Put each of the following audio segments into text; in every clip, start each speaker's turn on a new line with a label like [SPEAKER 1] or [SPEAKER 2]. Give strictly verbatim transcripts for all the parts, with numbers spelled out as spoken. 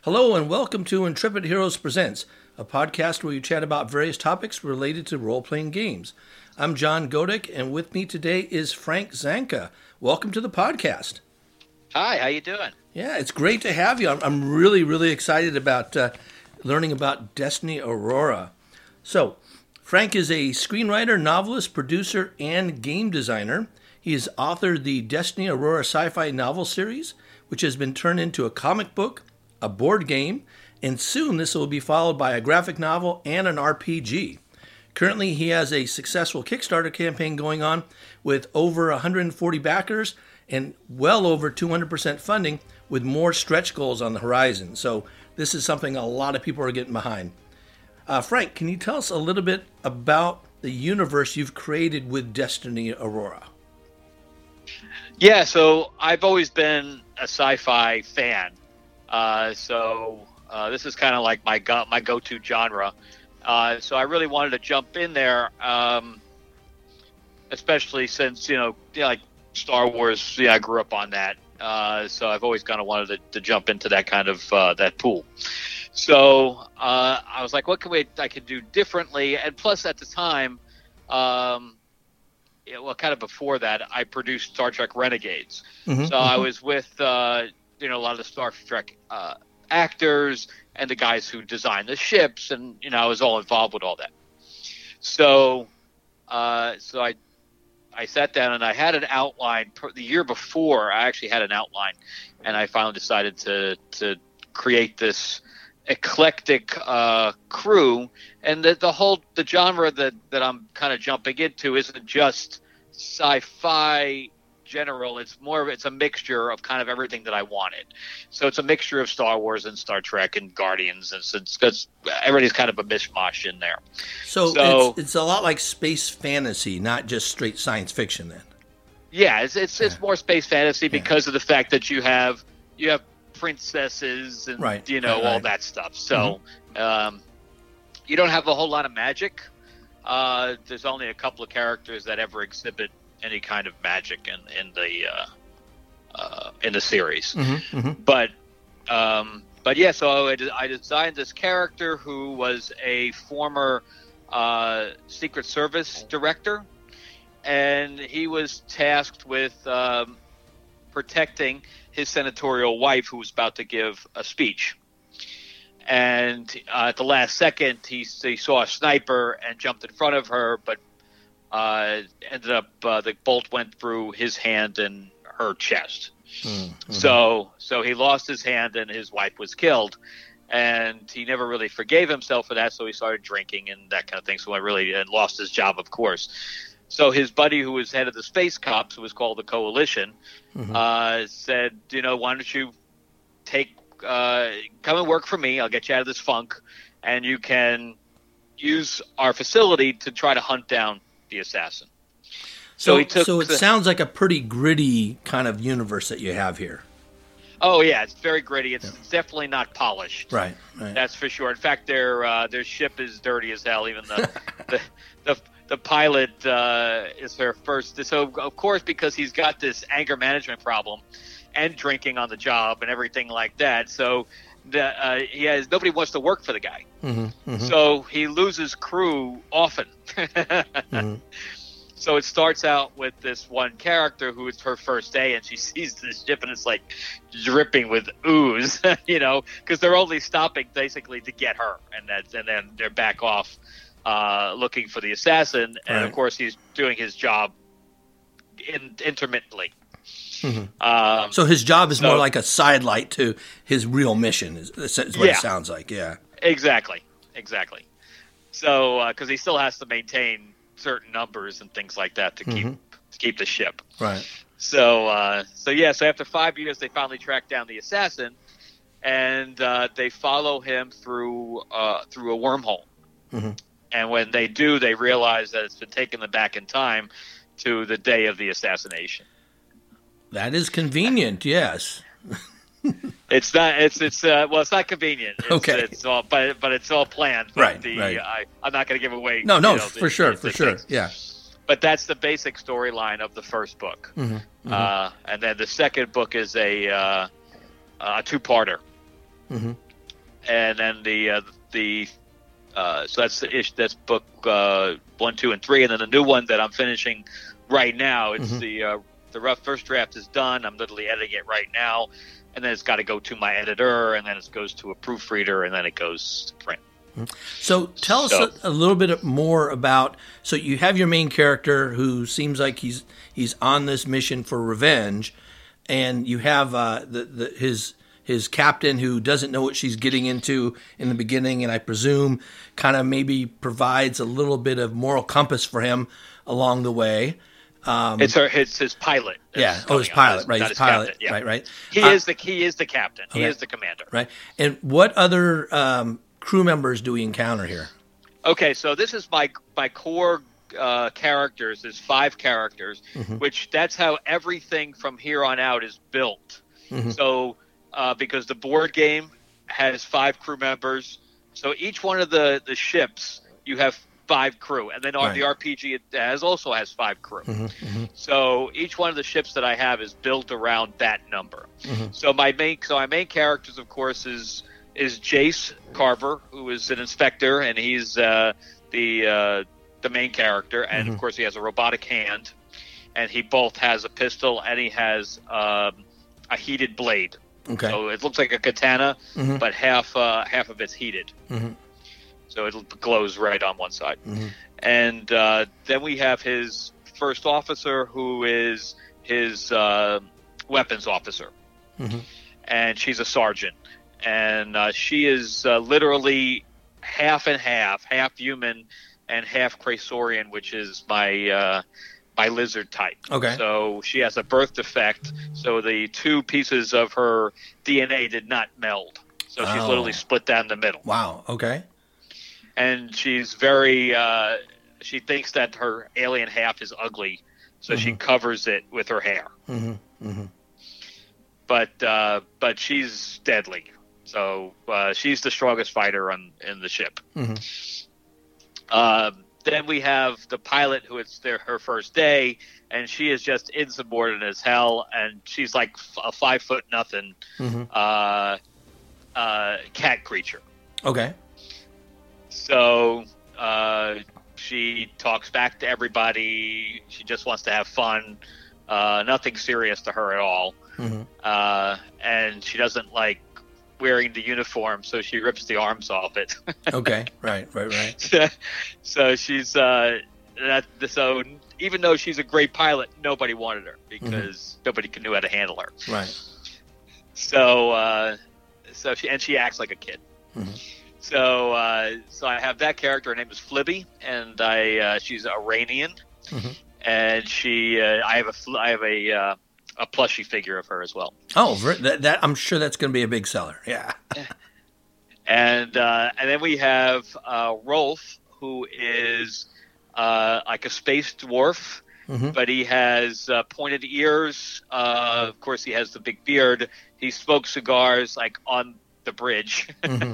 [SPEAKER 1] Hello and welcome to Intrepid Heroes Presents, a podcast where you chat about various topics related to role-playing games. I'm John Godek, and with me today is Frank Zanka. Welcome to the podcast.
[SPEAKER 2] Hi, how you doing?
[SPEAKER 1] Yeah, it's great to have you. I'm, I'm really, really excited about uh, learning about Destiny Aurora. So, Frank is a screenwriter, novelist, producer, and game designer. He has authored the Destiny Aurora sci-fi novel series, which has been turned into a comic book, a board game, and soon this will be followed by a graphic novel and an R P G. Currently, he has a successful Kickstarter campaign going on with over one hundred forty backers and well over two hundred percent funding, with more stretch goals on the horizon. So this is something a lot of people are getting behind. Uh, Frank, can you tell us a little bit about the universe you've created with Destiny Aurora?
[SPEAKER 2] Yeah, so I've always been a sci-fi fan. Uh, so uh, this is kind of like my go- my go-to genre. Uh, so I really wanted to jump in there, um, especially since, you know, you know, like Star Wars, yeah, I grew up on that. Uh, so I've always kind of wanted to, to jump into that kind of uh, that pool. So uh, I was like, what can we I could do differently? And plus, at the time, um, yeah, well, kind of before that, I produced Star Trek Renegades. Mm-hmm, so mm-hmm. I was with uh, you know a lot of the Star Trek uh, actors and the guys who designed the ships, and you know I was all involved with all that. So, uh, so I. I sat down and I had an outline the year before. I actually had an outline, and I finally decided to to create this eclectic uh, crew. And the, the whole the genre that, that I'm kind of jumping into isn't just sci-fi general. It's more of it's a mixture of kind of everything that I wanted. So it's a mixture of Star Wars and Star Trek and Guardians, and so it's everybody's kind of a mishmash in there.
[SPEAKER 1] So, so it's, it's a lot like space fantasy, not just straight science fiction. Then,
[SPEAKER 2] yeah, it's it's, yeah. it's more space fantasy because yeah. of the fact that you have you have princesses and
[SPEAKER 1] right.
[SPEAKER 2] you know
[SPEAKER 1] right,
[SPEAKER 2] all
[SPEAKER 1] right.
[SPEAKER 2] that stuff. So mm-hmm. um, you don't have a whole lot of magic. Uh, there's only a couple of characters that ever exhibit any kind of magic in in the uh, uh, in the series,
[SPEAKER 1] mm-hmm, mm-hmm.
[SPEAKER 2] but um, but yeah. So I, I designed this character who was a former uh, Secret Service director, and he was tasked with um, protecting his senatorial wife, who was about to give a speech. And uh, at the last second, he, he saw a sniper and jumped in front of her, but Uh, ended up uh, the bolt went through his hand and her chest. Mm-hmm. So so he lost his hand and his wife was killed, and he never really forgave himself for that. So he started drinking and that kind of thing. So I really and lost his job, of course. So his buddy, who was head of the Space Cops, who was called the Coalition, mm-hmm. uh, said, you know, why don't you take uh, come and work for me? I'll get you out of this funk, and you can use our facility to try to hunt down the assassin.
[SPEAKER 1] So, so, he took so it the, sounds like a pretty gritty kind of universe that you have here.
[SPEAKER 2] Oh yeah, it's very gritty. It's, yeah. it's definitely not polished.
[SPEAKER 1] Right, right.
[SPEAKER 2] That's for sure. In fact, their uh, their ship is dirty as hell. Even the the, the the pilot uh, is her first. So of course, because he's got this anger management problem and drinking on the job and everything like that. So the, uh, he has nobody wants to work for the guy. Mm-hmm, mm-hmm. So he loses crew often. mm-hmm. So it starts out with this one character who it's her first day, and she sees this ship and it's like dripping with ooze, you know, because they're only stopping basically to get her, and that's and then they're back off uh, looking for the assassin, and
[SPEAKER 1] right.
[SPEAKER 2] of course he's doing his job in, intermittently.
[SPEAKER 1] Mm-hmm. Um, so his job is
[SPEAKER 2] so,
[SPEAKER 1] more like a sidelight to his real mission, is, is what
[SPEAKER 2] yeah,
[SPEAKER 1] it sounds like, yeah.
[SPEAKER 2] Exactly, exactly. So, because uh, he still has to maintain certain numbers and things like that to keep mm-hmm. to keep the ship.
[SPEAKER 1] Right.
[SPEAKER 2] So, uh, so yeah. So after five years, they finally track down the assassin, and uh, they follow him through uh, through a wormhole. Mm-hmm. And when they do, they realize that it's been taken them back in time to the day of the assassination.
[SPEAKER 1] That is convenient, yes.
[SPEAKER 2] It's not. It's it's. Uh, well, it's not convenient. It's,
[SPEAKER 1] okay.
[SPEAKER 2] It's all, but but it's all planned.
[SPEAKER 1] Right.
[SPEAKER 2] The,
[SPEAKER 1] right.
[SPEAKER 2] I, I'm not going to give away.
[SPEAKER 1] No, no,
[SPEAKER 2] you know,
[SPEAKER 1] for
[SPEAKER 2] the,
[SPEAKER 1] sure,
[SPEAKER 2] the,
[SPEAKER 1] for
[SPEAKER 2] the
[SPEAKER 1] sure.
[SPEAKER 2] things.
[SPEAKER 1] Yeah.
[SPEAKER 2] But that's the basic storyline of the first book,
[SPEAKER 1] mm-hmm. Mm-hmm.
[SPEAKER 2] Uh, and then the second book is a uh, a two-parter.
[SPEAKER 1] Mm-hmm.
[SPEAKER 2] and then the uh, the uh, so that's the ish. That's book uh, one, two, and three, and then the new one that I'm finishing right now. It's mm-hmm. the uh, the rough first draft is done. I'm literally editing it right now, and then it's got to go to my editor, and then it goes to a proofreader, and then it goes to print.
[SPEAKER 1] So tell so, us a, a little bit more about. So you have your main character who seems like he's he's on this mission for revenge, and you have uh, the, the his his captain who doesn't know what she's getting into in the beginning, and I presume kind of maybe provides a little bit of moral compass for him along the way. Um,
[SPEAKER 2] it's her, it's his pilot.
[SPEAKER 1] Yeah. Oh, his pilot, right? His, his pilot, captain, yeah. right? Right.
[SPEAKER 2] He uh, is the he is the captain. He okay. is the commander.
[SPEAKER 1] Right. And what other um, crew members do we encounter here?
[SPEAKER 2] Okay, so this is my my core uh, characters. There's five characters, mm-hmm. which that's how everything from here on out is built. Mm-hmm. So uh, because the board game has five crew members, so each one of the, the ships you have five crew, and then right. the R P G it has also has five crew. Mm-hmm, mm-hmm. So each one of the ships that I have is built around that number. Mm-hmm. So my main so my main characters, of course, is is Jace Carver, who is an inspector, and he's uh, the uh, the main character, and mm-hmm. of course he has a robotic hand, and he both has a pistol and he has um, a heated blade. Okay. So it looks like a katana, mm-hmm. but half uh, half of it's heated. Mm-hmm. So it glows red on one side. Mm-hmm. And uh, then we have his first officer, who is his uh, weapons officer. Mm-hmm. And she's a sergeant. And uh, she is uh, literally half and half, half human and half Craysorian, which is my uh, my lizard type. Okay. So she has a birth defect. So the two pieces of her D N A did not meld. So she's oh. literally split down the middle.
[SPEAKER 1] Wow. Okay.
[SPEAKER 2] And she's very, uh, she thinks that her alien half is ugly, so mm-hmm. she covers it with her hair. Mm-hmm. Mm-hmm. But uh, but she's deadly, so uh, she's the strongest fighter on in the ship. Mm-hmm. Uh, then we have the pilot, who it's their, her first day, and she is just insubordinate as hell, and she's like a five foot nothing mm-hmm. uh, uh, cat creature.
[SPEAKER 1] Okay.
[SPEAKER 2] So uh, she talks back to everybody. She just wants to have fun. Uh, nothing serious to her at all. Mm-hmm. Uh, and she doesn't like wearing the uniform, so she rips the arms off it.
[SPEAKER 1] Okay, right, right, right.
[SPEAKER 2] So she's uh, that. So even though she's a great pilot, nobody wanted her because mm-hmm. nobody knew how to handle her.
[SPEAKER 1] Right.
[SPEAKER 2] So uh, so she and she acts like a kid. Mm-hmm. So, uh, so I have that character. Her name is Flibby, and I uh, she's Iranian, mm-hmm. and she uh, I have a I have a uh, a plushie figure of her as well.
[SPEAKER 1] Oh, that, that I'm sure that's going to be a big seller. Yeah.
[SPEAKER 2] And uh, and then we have uh, Rolf, who is uh, like a space dwarf, mm-hmm. but he has uh, pointed ears. Uh, of course, he has the big beard. He smokes cigars like on the bridge. Mm-hmm.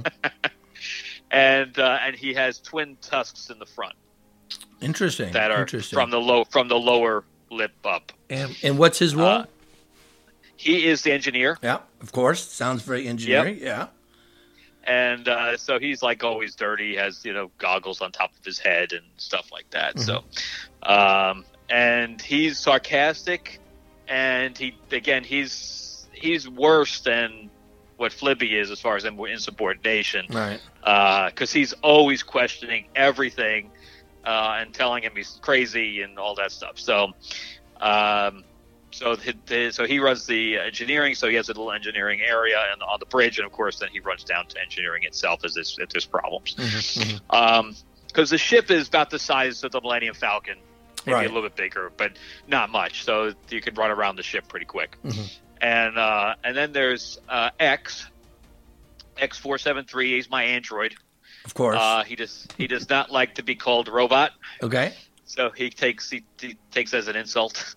[SPEAKER 2] And uh, and he has twin tusks in the front.
[SPEAKER 1] Interesting.
[SPEAKER 2] That are
[SPEAKER 1] Interesting.
[SPEAKER 2] from the low from the lower lip up.
[SPEAKER 1] And and what's his role? Uh,
[SPEAKER 2] he is the engineer.
[SPEAKER 1] Yeah, of course. Sounds very engineering. Yep. Yeah.
[SPEAKER 2] And uh, so he's like always dirty. He has, you know, goggles on top of his head and stuff like that. Mm-hmm. So, um, and he's sarcastic, and he again he's he's worse than what Flibby is as far as insubordination, right? Because uh, he's always questioning everything uh, and telling him he's crazy and all that stuff. So, um, so the, so he runs the engineering. So he has a little engineering area and on the bridge, and of course, then he runs down to engineering itself as there's, if there's problems. Because mm-hmm, mm-hmm. um, the ship is about the size of the Millennium Falcon, maybe right. a little bit bigger, but not much. So you can run around the ship pretty quick. Mm-hmm. And uh, and then there's uh, X, X four seven three. He's my android.
[SPEAKER 1] Of course.
[SPEAKER 2] Uh, he does he does not like to be called robot.
[SPEAKER 1] Okay.
[SPEAKER 2] So he takes he, he takes as an insult.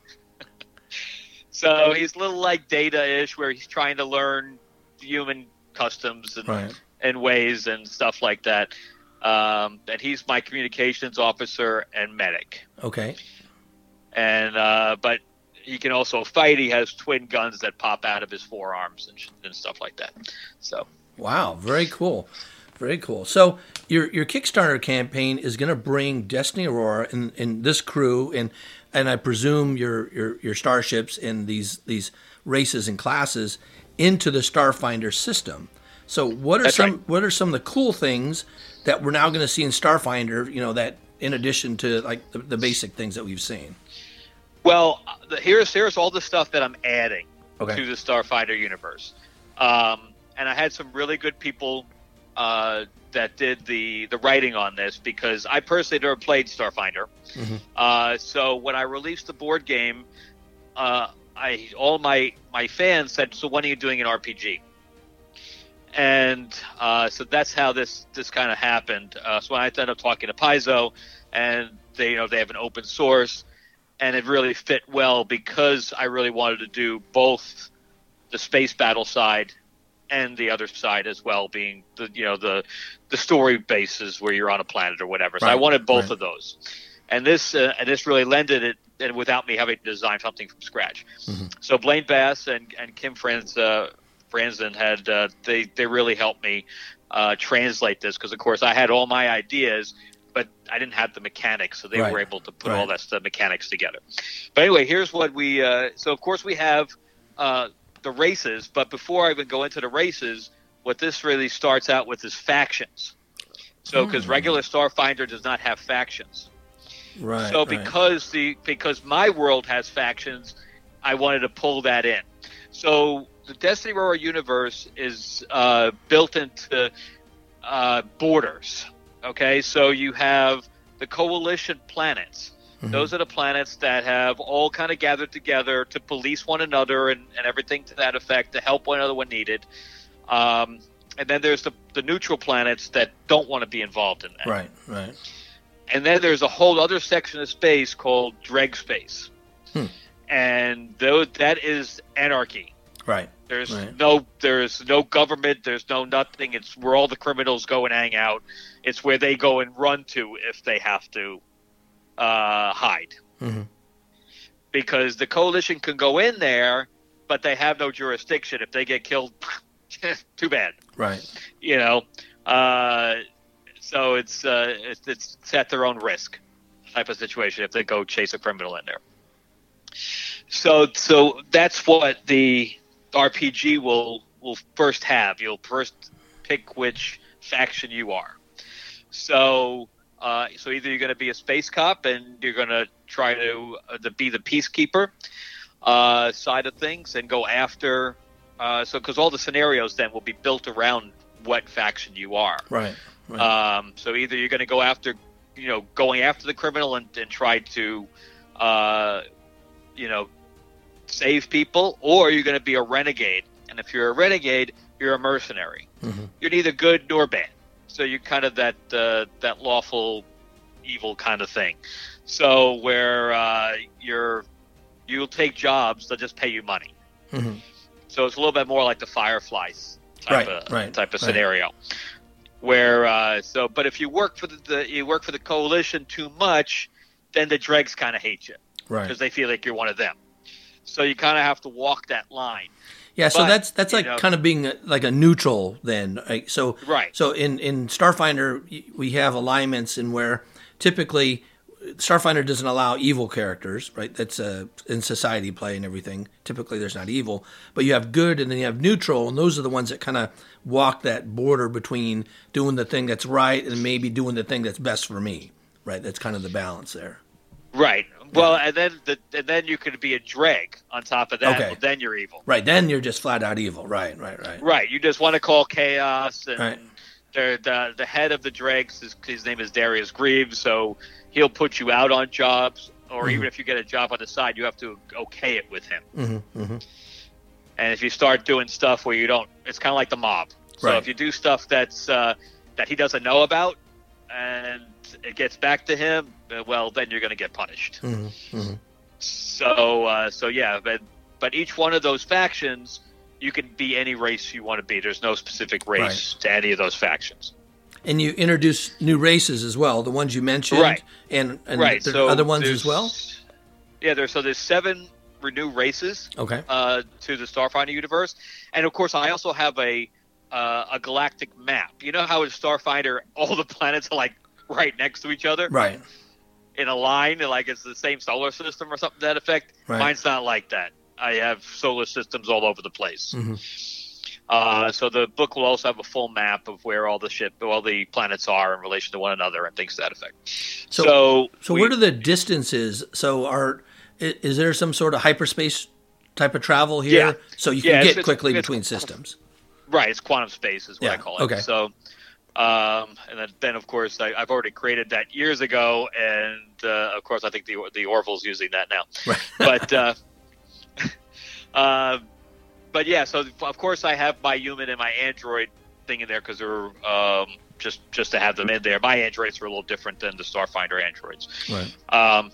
[SPEAKER 2] So he's a little like Data-ish, where he's trying to learn human customs and right. and ways and stuff like that. Um, and he's my communications officer and medic.
[SPEAKER 1] Okay.
[SPEAKER 2] And uh, but. He can also fight. He has twin guns that pop out of his forearms and, and stuff like that. So
[SPEAKER 1] Wow, very cool. Very cool. So your your Kickstarter campaign is going to bring Destiny Aurora and, and this crew and and I presume your your your starships and these these races and classes into the Starfinder system. So what are
[SPEAKER 2] That's
[SPEAKER 1] some
[SPEAKER 2] right.
[SPEAKER 1] what are some of the cool things that we're now going to see in Starfinder? You know, that in addition to like the, the basic things that we've seen.
[SPEAKER 2] Well, the, here's here's all the stuff that I'm adding
[SPEAKER 1] Okay.
[SPEAKER 2] to the Starfinder universe, um, and I had some really good people uh, that did the the writing on this because I personally never played Starfinder.
[SPEAKER 1] Mm-hmm.
[SPEAKER 2] Uh, so when I released the board game, uh, I all my my fans said, "So when are you doing an R P G?" And uh, so that's how this this kind of happened. Uh, so I ended up talking to Paizo, and they you know they have an open source. And it really fit well because I really wanted to do both the space battle side and the other side as well, being the you know the the story bases where you're on a planet or whatever. So
[SPEAKER 1] Right,
[SPEAKER 2] I wanted both
[SPEAKER 1] right.
[SPEAKER 2] of those, and this uh, and this really lended it, and without me having to design something from scratch.
[SPEAKER 1] Mm-hmm.
[SPEAKER 2] So Blaine Bass and and Kim Franz uh, Franzen had uh, they they really helped me uh, translate this because of course I had all my ideas. But I didn't have the mechanics, so they
[SPEAKER 1] Right.
[SPEAKER 2] were able to put
[SPEAKER 1] Right.
[SPEAKER 2] all that stuff, mechanics together. But anyway, here's what we. Uh, so of course we have uh, the races, but before I even go into the races, what this really starts out with is factions. So because
[SPEAKER 1] Hmm.
[SPEAKER 2] regular Starfinder does not have factions,
[SPEAKER 1] Right.
[SPEAKER 2] so
[SPEAKER 1] right.
[SPEAKER 2] because the because my world has factions, I wanted to pull that in. So the Destiny Aurora universe is uh, built into uh, borders. Okay, so you have the coalition planets.
[SPEAKER 1] Mhm.
[SPEAKER 2] Those are the planets that have all kind of gathered together to police one another and, and everything to that effect, to help one another when needed. Um, and then there's the, the neutral planets that don't want to be involved in that.
[SPEAKER 1] Right. Right.
[SPEAKER 2] And then there's a whole other section of space called Dreg Space.
[SPEAKER 1] Hmm.
[SPEAKER 2] And though that is anarchy.
[SPEAKER 1] Right.
[SPEAKER 2] There's
[SPEAKER 1] Right.
[SPEAKER 2] no there's no government, there's no nothing. It's where all the criminals go and hang out. It's where they go and run to if they have to uh, hide.
[SPEAKER 1] Mm-hmm.
[SPEAKER 2] Because the coalition can go in there, but they have no jurisdiction. If they get killed, too bad.
[SPEAKER 1] Right.
[SPEAKER 2] You know. Uh, so it's, uh, it's it's at their own risk type of situation if they go chase a criminal in there. So so that's what the R P G will will first have. You'll first pick which faction you are. So uh, so either you're going to be a space cop and you're going to try to, uh, to be the peacekeeper uh, side of things and go after. Uh, so because all the scenarios then will be built around what faction you are.
[SPEAKER 1] Right. Right.
[SPEAKER 2] Um, so either you're going to go after, you know, going after the criminal and, and try to, uh, you know, save people, or you're going to be a renegade. And if you're a renegade, you're a mercenary.
[SPEAKER 1] Mm-hmm.
[SPEAKER 2] You're neither good nor bad. So you're kind of that uh, that lawful evil kind of thing. So where uh, you're you'll take jobs, they'll just pay you money.
[SPEAKER 1] Mm-hmm.
[SPEAKER 2] So it's a little bit more like the Fireflies type
[SPEAKER 1] Right,
[SPEAKER 2] of
[SPEAKER 1] right,
[SPEAKER 2] type of
[SPEAKER 1] right.
[SPEAKER 2] scenario. Where uh, so, but if you work for the, the you work for the coalition too much, then the dregs kind of hate you
[SPEAKER 1] Right.
[SPEAKER 2] because they feel like you're one of them. So you kind of have to walk that line.
[SPEAKER 1] Yeah, so
[SPEAKER 2] But,
[SPEAKER 1] that's that's
[SPEAKER 2] you
[SPEAKER 1] like
[SPEAKER 2] know-
[SPEAKER 1] kind of being a, like a neutral then. Right? So
[SPEAKER 2] Right.
[SPEAKER 1] So in in Starfinder y- we have alignments in where typically Starfinder doesn't allow evil characters, right? That's uh, in society play and everything. Typically there's not evil, but you have good and then you have neutral, and those are the ones that kind of walk that border between doing the thing that's right and maybe doing the thing that's best for me, right? That's kind of the balance there.
[SPEAKER 2] Right. Well, and then the, and then you could be a dreg on top of that.
[SPEAKER 1] Okay.
[SPEAKER 2] Well, then you're evil.
[SPEAKER 1] Right, then you're just flat out evil. Right, right, right.
[SPEAKER 2] Right. You just want to call chaos, and
[SPEAKER 1] Right.
[SPEAKER 2] the the the head of the dregs, is, his name is Darius Greaves, so he'll put you out on jobs, or
[SPEAKER 1] Mhm.
[SPEAKER 2] even if you get a job on the side, you have to okay it with him.
[SPEAKER 1] Mm-hmm, mm-hmm.
[SPEAKER 2] And if you start doing stuff where you don't, it's kind of like the mob. So
[SPEAKER 1] Right.
[SPEAKER 2] if you do stuff that's uh, that he doesn't know about, and it gets back to him, uh, well, then you're going to get punished.
[SPEAKER 1] Mm-hmm, mm-hmm.
[SPEAKER 2] So, uh, so yeah, but but each one of those factions, you can be any race you want to be. There's no specific race
[SPEAKER 1] Right.
[SPEAKER 2] to any of those factions.
[SPEAKER 1] And you introduce new races as well, the ones you mentioned,
[SPEAKER 2] Right.
[SPEAKER 1] and, and
[SPEAKER 2] right.
[SPEAKER 1] there
[SPEAKER 2] So
[SPEAKER 1] are other ones
[SPEAKER 2] there's-
[SPEAKER 1] as well.
[SPEAKER 2] Yeah, there's so there's seven new races
[SPEAKER 1] Okay.
[SPEAKER 2] uh, to the Starfinder universe, and of course, I also have a uh, a galactic map. You know how in Starfinder all the planets are like right next to each other,
[SPEAKER 1] Right.
[SPEAKER 2] in a line, like it's the same solar system or something to that effect.
[SPEAKER 1] Right.
[SPEAKER 2] Mine's not like that. I have solar systems all over the place.
[SPEAKER 1] Mm-hmm.
[SPEAKER 2] Uh, so the book will also have a full map of where all the ship, all the planets are in relation to one another and things to that effect.
[SPEAKER 1] So,
[SPEAKER 2] so,
[SPEAKER 1] so
[SPEAKER 2] we,
[SPEAKER 1] what are the distances? So, are is, is there some sort of hyperspace type of travel here?
[SPEAKER 2] Yeah.
[SPEAKER 1] So you
[SPEAKER 2] Yeah,
[SPEAKER 1] can
[SPEAKER 2] it's-
[SPEAKER 1] get
[SPEAKER 2] it's-
[SPEAKER 1] quickly
[SPEAKER 2] it's-
[SPEAKER 1] between systems.
[SPEAKER 2] Right, it's quantum space is what
[SPEAKER 1] Yeah,
[SPEAKER 2] I call it.
[SPEAKER 1] okay.
[SPEAKER 2] So, um, and then, then of course I, I've already created that years ago, and uh, of course I think the the Orville's using that now.
[SPEAKER 1] Right.
[SPEAKER 2] But uh, uh, but yeah, so of course I have my human and my android thing in there because they're um, just just to have them in there. My androids are a little different than the Starfinder androids.
[SPEAKER 1] Right.
[SPEAKER 2] Um,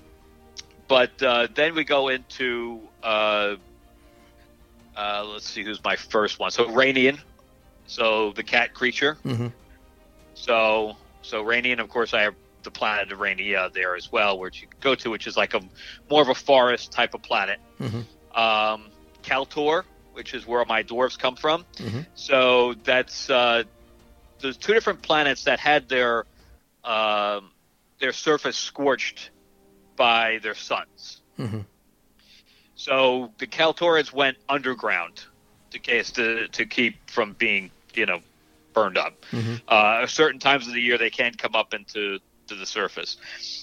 [SPEAKER 2] but uh, then we go into uh, uh, let's see who's my first one. So Rainian, so the cat creature.
[SPEAKER 1] Mm-hmm.
[SPEAKER 2] So so Rainian, of course, I have the planet of Rainia there as well, which you can go to, which is like a more of a forest type of planet.
[SPEAKER 1] Mm-hmm.
[SPEAKER 2] Um, Kaltor, which is where my dwarves come from.
[SPEAKER 1] Mm-hmm.
[SPEAKER 2] So that's uh, there's two different planets that had their um, their surface scorched by their suns.
[SPEAKER 1] Mm-hmm.
[SPEAKER 2] So the Kaltorians went underground to case to to keep from being you know burned up.
[SPEAKER 1] Mm-hmm.
[SPEAKER 2] Uh, certain times of the year they can come up into to the surface.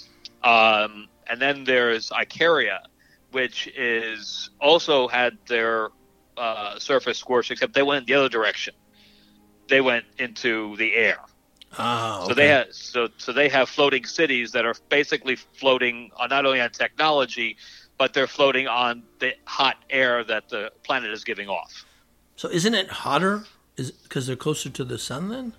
[SPEAKER 2] Um, and then there's Icaria, which is also had their uh, surface scorched, except they went the other direction. They went into the air.
[SPEAKER 1] Oh, okay.
[SPEAKER 2] So they have so so they have floating cities that are basically floating on, not only on technology, but they're floating on the hot air that the planet is giving off.
[SPEAKER 1] So isn't it hotter? Is because they're closer to the sun then?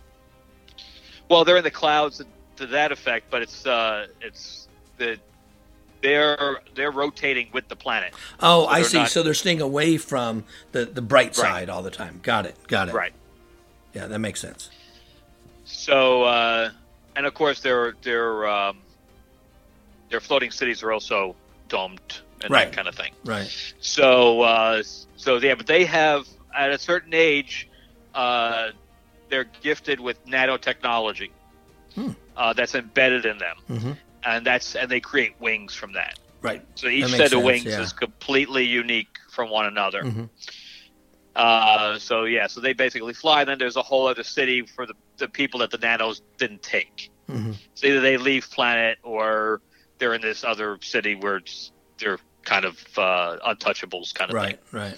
[SPEAKER 2] Well, they're in the clouds to that effect, but it's uh, it's the they're they're rotating with the planet.
[SPEAKER 1] Oh,
[SPEAKER 2] So
[SPEAKER 1] I
[SPEAKER 2] they're
[SPEAKER 1] see.
[SPEAKER 2] not-
[SPEAKER 1] So they're staying away from the, the bright
[SPEAKER 2] Right.
[SPEAKER 1] side all the time. Got it. Got it.
[SPEAKER 2] Right.
[SPEAKER 1] Yeah, that makes sense.
[SPEAKER 2] So uh, and of course their their um, their floating cities are also domed and
[SPEAKER 1] Right.
[SPEAKER 2] that kind of thing.
[SPEAKER 1] Right.
[SPEAKER 2] So uh, so yeah, but they have at a certain age, uh, they're gifted with nanotechnology
[SPEAKER 1] Hmm.
[SPEAKER 2] uh, that's embedded in them,
[SPEAKER 1] Mm-hmm.
[SPEAKER 2] and that's and they create wings from that.
[SPEAKER 1] Right.
[SPEAKER 2] So each
[SPEAKER 1] That
[SPEAKER 2] set
[SPEAKER 1] makes
[SPEAKER 2] of
[SPEAKER 1] sense,
[SPEAKER 2] wings
[SPEAKER 1] yeah.
[SPEAKER 2] is completely unique from one another.
[SPEAKER 1] Mm-hmm.
[SPEAKER 2] Uh, so yeah, so they basically fly. Then there's a whole other city for the, the people that the nanos didn't take.
[SPEAKER 1] Mm-hmm.
[SPEAKER 2] So either they leave planet or they're in this other city where it's, they're kind of uh, untouchables kind of thing.
[SPEAKER 1] Right. Right.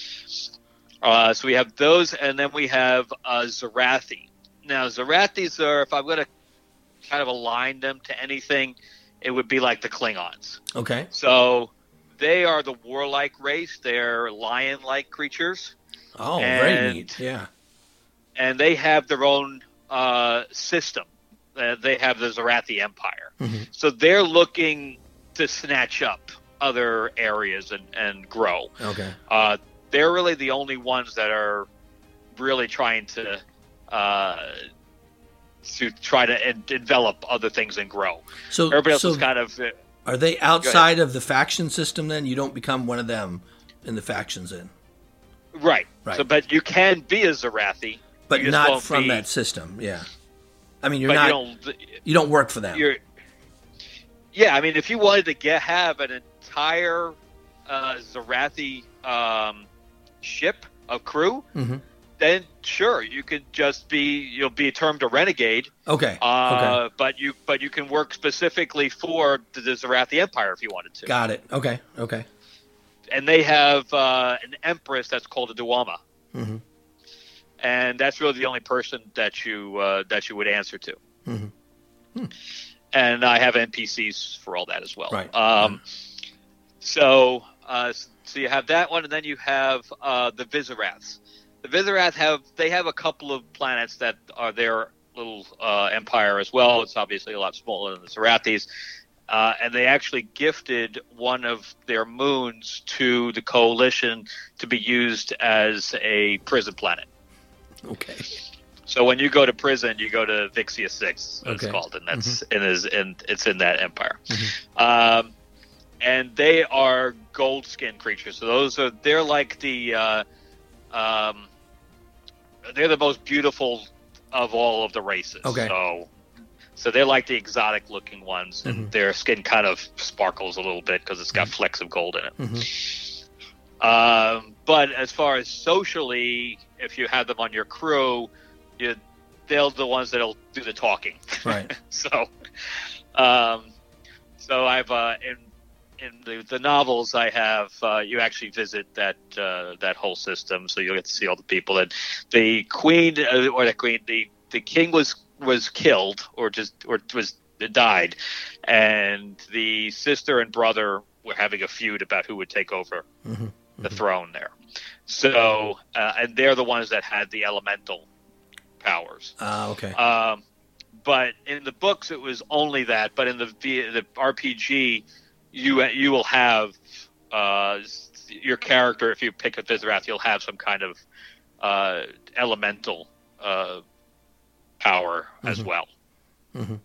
[SPEAKER 2] Uh, so we have those, and then we have uh, Zarathi. Now, Zarathis are, if I'm going to kind of align them to anything, it would be like the Klingons.
[SPEAKER 1] Okay.
[SPEAKER 2] So they are the warlike race. They're lion-like creatures,
[SPEAKER 1] Oh, very
[SPEAKER 2] And-
[SPEAKER 1] neat. Yeah.
[SPEAKER 2] and they have their own uh, system. Uh, they have the Zarathi Empire.
[SPEAKER 1] Mm-hmm.
[SPEAKER 2] So they're looking to snatch up other areas and, and grow.
[SPEAKER 1] Okay.
[SPEAKER 2] Uh, they're really the only ones that are really trying to uh, to try to en- develop other things and grow.
[SPEAKER 1] So,
[SPEAKER 2] Everybody else
[SPEAKER 1] so
[SPEAKER 2] is kind of uh,
[SPEAKER 1] are they outside of the faction system then? You don't become one of them in the factions then?
[SPEAKER 2] right.
[SPEAKER 1] Right.
[SPEAKER 2] So, but you can be a Zarathi,
[SPEAKER 1] But
[SPEAKER 2] you just
[SPEAKER 1] not
[SPEAKER 2] won't
[SPEAKER 1] from
[SPEAKER 2] be-
[SPEAKER 1] that system. Yeah. I mean, you're
[SPEAKER 2] but
[SPEAKER 1] not,
[SPEAKER 2] you don't.
[SPEAKER 1] you don't work for them.
[SPEAKER 2] You're, yeah, I mean, if you wanted to get have an entire uh, Zarathi um, ship of crew,
[SPEAKER 1] Mm-hmm.
[SPEAKER 2] then sure, you could just be you'll be termed a renegade.
[SPEAKER 1] Okay.
[SPEAKER 2] Uh,
[SPEAKER 1] okay.
[SPEAKER 2] But you but you can work specifically for the, the Zarathi Empire if you wanted to.
[SPEAKER 1] Got it. Okay. Okay.
[SPEAKER 2] And they have uh, an empress that's called a Duama,
[SPEAKER 1] Mm-hmm.
[SPEAKER 2] and that's really the only person that you uh, that you would answer to.
[SPEAKER 1] Mm-hmm. Hmm.
[SPEAKER 2] And I have N P Cs for all that as well.
[SPEAKER 1] Right.
[SPEAKER 2] Um, so uh, so you have that one, and then you have uh, the Vizaraths. The Vizarath have they have a couple of planets that are their little uh, empire as well. It's obviously a lot smaller than the Zarathis. Uh, and they actually gifted one of their moons to the Coalition to be used as a prison planet.
[SPEAKER 1] Okay.
[SPEAKER 2] So when you go to prison, you go to Vixia Six, it's
[SPEAKER 1] Okay.
[SPEAKER 2] called, and that's and is and it's in that empire.
[SPEAKER 1] Mhm.
[SPEAKER 2] Um, and they are gold skin creatures. So those are they're like the uh, um, they're the most beautiful of all of the races.
[SPEAKER 1] Okay.
[SPEAKER 2] So, so they're like the exotic looking ones, and mm-hmm. their skin kind of sparkles a little bit because it's got mm-hmm. flecks of gold in it. Mm-hmm. Um, but as far as socially, if you have them on your crew, you, they're the ones that'll do the talking.
[SPEAKER 1] Right.
[SPEAKER 2] so, um, so I've uh, in in the, the novels I have, uh, you actually visit that uh, that whole system, so you'll get to see all the people. And the queen uh, or the queen, the, the king was was killed or just or was died, and the sister and brother were having a feud about who would take over mm-hmm. the mm-hmm. throne there. So, uh, and they're the ones that had the elemental powers.
[SPEAKER 1] Ah, uh, okay.
[SPEAKER 2] Um, but in the books, it was only that. But in the the R P G, you you will have uh, your character. If you pick a Vizirath, you'll have some kind of uh, elemental uh, power mm-hmm. as well. Mm-hmm.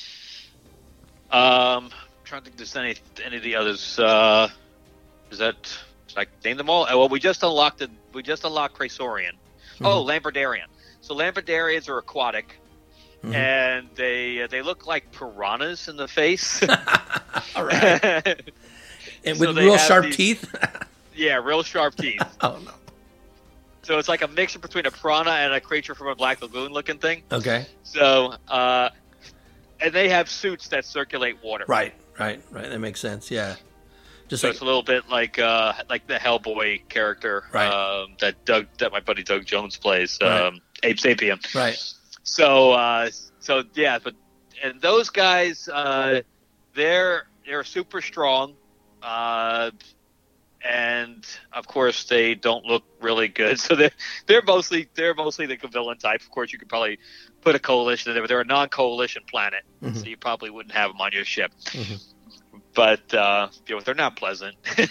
[SPEAKER 2] Um, I'm trying to think if there's any any of the others. Uh, is that did I name them all? Oh, well, we just unlocked it. We just unlocked Craysorian. Mm-hmm. Oh, Lamberdarian. So Lamberdarians are aquatic, mm-hmm. and they uh, they look like piranhas in the face.
[SPEAKER 1] All right. And with so real sharp these, teeth.
[SPEAKER 2] Yeah, real sharp teeth.
[SPEAKER 1] Oh no.
[SPEAKER 2] So it's like a mixture between a piranha and a creature from a Black Lagoon looking thing.
[SPEAKER 1] Okay.
[SPEAKER 2] So, uh, and they have suits that circulate water.
[SPEAKER 1] Right, right, right. That makes sense. Yeah.
[SPEAKER 2] Just so like, it's a little bit like uh, like the Hellboy character
[SPEAKER 1] right.
[SPEAKER 2] um, that Doug that my buddy Doug Jones plays, um,
[SPEAKER 1] right.
[SPEAKER 2] Abe Sapien.
[SPEAKER 1] Right.
[SPEAKER 2] So uh, so yeah, but and those guys, uh, they're they're super strong, uh, and of course they don't look really good. So they're they're mostly they're mostly the villain type. Of course, you could probably put a coalition in there, but they're a non-coalition planet, mm-hmm. so you probably wouldn't have them on your ship. Mm-hmm. But uh, you know, they're not pleasant.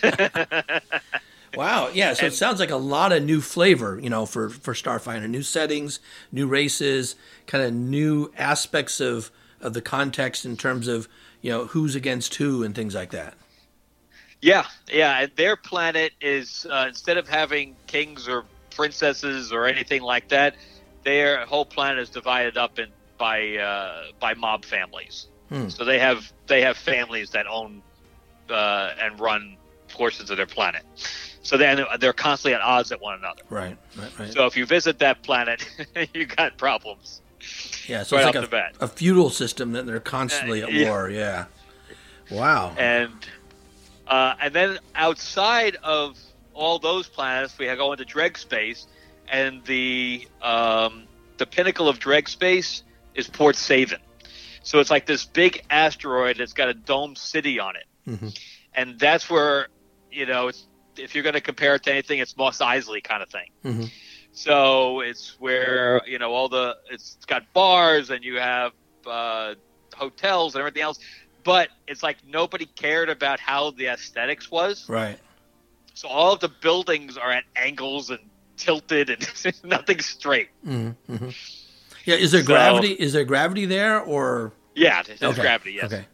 [SPEAKER 1] Wow, yeah. So and, it sounds like a lot of new flavor, you know, for, for Starfinder. New settings, new races, kind of new aspects of, of the context in terms of, you know, who's against who and things like that.
[SPEAKER 2] Yeah, yeah. And their planet is, uh, instead of having kings or princesses or anything like that, their whole planet is divided up in by uh, by mob families. Hmm. So they have they have families that own uh, and run portions of their planet. So then they're constantly at odds at one another.
[SPEAKER 1] Right, right, right.
[SPEAKER 2] So if you visit that planet, you got problems.
[SPEAKER 1] Yeah, so
[SPEAKER 2] right
[SPEAKER 1] it's like
[SPEAKER 2] a,
[SPEAKER 1] a feudal system that they're constantly uh, at yeah. war. Yeah. Wow.
[SPEAKER 2] And uh, and then outside of all those planets, we go into Dreg space, and the um, the pinnacle of Dreg space is Port Saven. So it's like this big asteroid that's got a domed city on it. Mm-hmm. And that's where, you know, it's, if you're going to compare it to anything, it's Mos Eisley kind of thing. Mm-hmm. So it's where, you know, all the, it's got bars and you have uh, hotels and everything else. But it's like nobody cared about how the aesthetics was.
[SPEAKER 1] Right.
[SPEAKER 2] So all of the buildings are at angles and tilted and nothing's straight.
[SPEAKER 1] Mm-hmm. Mm-hmm. Yeah, is there so, gravity? Is there gravity there, or
[SPEAKER 2] yeah, there's okay. gravity. Yes.
[SPEAKER 1] Okay.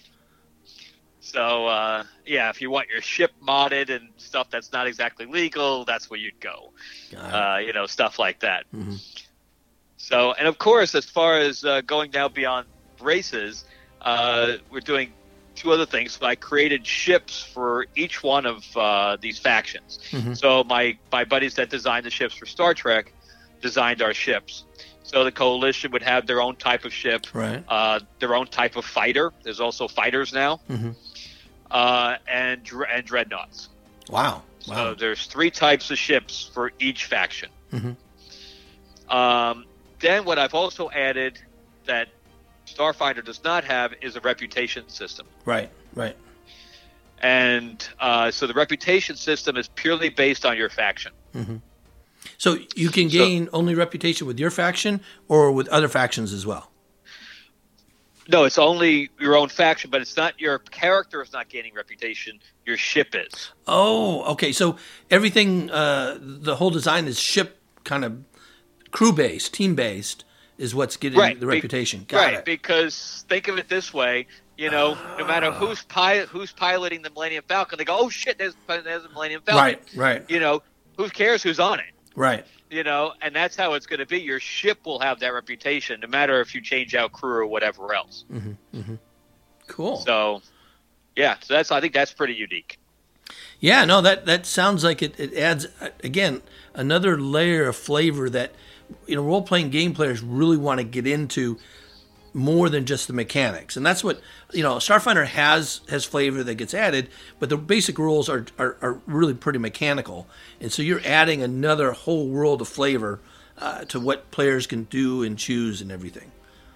[SPEAKER 2] So uh, yeah, if you want your ship modded and stuff that's not exactly legal, that's where you'd go. Uh, you know, stuff like that. Mm-hmm. So, and of course, as far as uh, going now beyond races, uh, we're doing two other things. So I created ships for each one of uh, these factions. Mm-hmm. So my my buddies that designed the ships for Star Trek designed our ships. So the Coalition would have their own type of ship,
[SPEAKER 1] right.
[SPEAKER 2] uh, their own type of fighter. There's also fighters now, mm-hmm. uh, and and dreadnoughts.
[SPEAKER 1] Wow!
[SPEAKER 2] So
[SPEAKER 1] wow.
[SPEAKER 2] there's three types of ships for each faction. Mm-hmm. Um, then what I've also added that Starfinder does not have is a reputation system.
[SPEAKER 1] Right, right.
[SPEAKER 2] And uh, so the reputation system is purely based on your faction. Mm-hmm.
[SPEAKER 1] So you can gain so, only reputation with your faction or with other factions as well?
[SPEAKER 2] No, it's only your own faction, but it's not your character is not gaining reputation. Your ship is.
[SPEAKER 1] Oh, okay. So everything, uh, the whole design is ship kind of crew-based, team-based is what's getting
[SPEAKER 2] right.
[SPEAKER 1] the reputation.
[SPEAKER 2] Be-
[SPEAKER 1] Got
[SPEAKER 2] right,
[SPEAKER 1] it.
[SPEAKER 2] Because think of it this way. You know, no matter who's pi- who's piloting the Millennium Falcon, they go, oh, shit, there's, there's a Millennium Falcon.
[SPEAKER 1] Right, right.
[SPEAKER 2] You know, who cares who's on it?
[SPEAKER 1] Right.
[SPEAKER 2] You know, and that's how it's going to be. Your ship will have that reputation, no matter if you change out crew or whatever else.
[SPEAKER 1] Mm-hmm, mm-hmm. Cool.
[SPEAKER 2] So, yeah, so that's I think that's pretty unique.
[SPEAKER 1] Yeah, no, that, that sounds like it, it adds, again, another layer of flavor that, you know, role-playing game players really want to get into more than just the mechanics. And that's what, you know, Starfinder has has flavor that gets added, but the basic rules are, are, are really pretty mechanical. And so you're adding another whole world of flavor uh, to what players can do and choose and everything.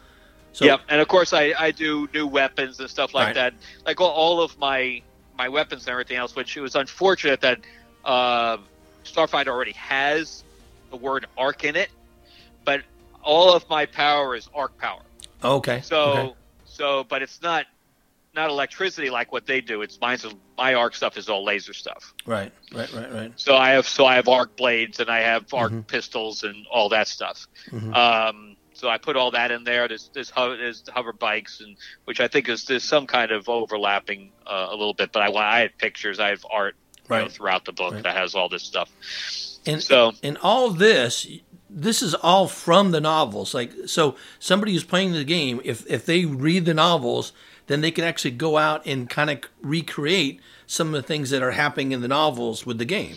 [SPEAKER 1] So,
[SPEAKER 2] yep, and of course I, I do new weapons and stuff like
[SPEAKER 1] right.
[SPEAKER 2] that. Like all, all of my my weapons and everything else, which it was unfortunate that uh, Starfinder already has the word arc in it, but all of my power is arc power.
[SPEAKER 1] Okay.
[SPEAKER 2] So,
[SPEAKER 1] okay.
[SPEAKER 2] so, but it's not not electricity like what they do. It's mine's my arc stuff is all laser stuff.
[SPEAKER 1] Right, right, right, right.
[SPEAKER 2] So I have so I have arc blades and I have arc
[SPEAKER 1] mm-hmm.
[SPEAKER 2] pistols and all that stuff.
[SPEAKER 1] Mm-hmm.
[SPEAKER 2] Um, so I put all that in there. There's there's, hover, there's hover bikes and which I think is there's some kind of overlapping uh, a little bit. But I I had pictures. I have art
[SPEAKER 1] right.
[SPEAKER 2] you know, throughout the book
[SPEAKER 1] right.
[SPEAKER 2] that has all this stuff.
[SPEAKER 1] And
[SPEAKER 2] so
[SPEAKER 1] and all this. This is all from the novels. Like, so somebody who's playing the game, if if they read the novels, then they can actually go out and kind of recreate some of the things that are happening in the novels with the game.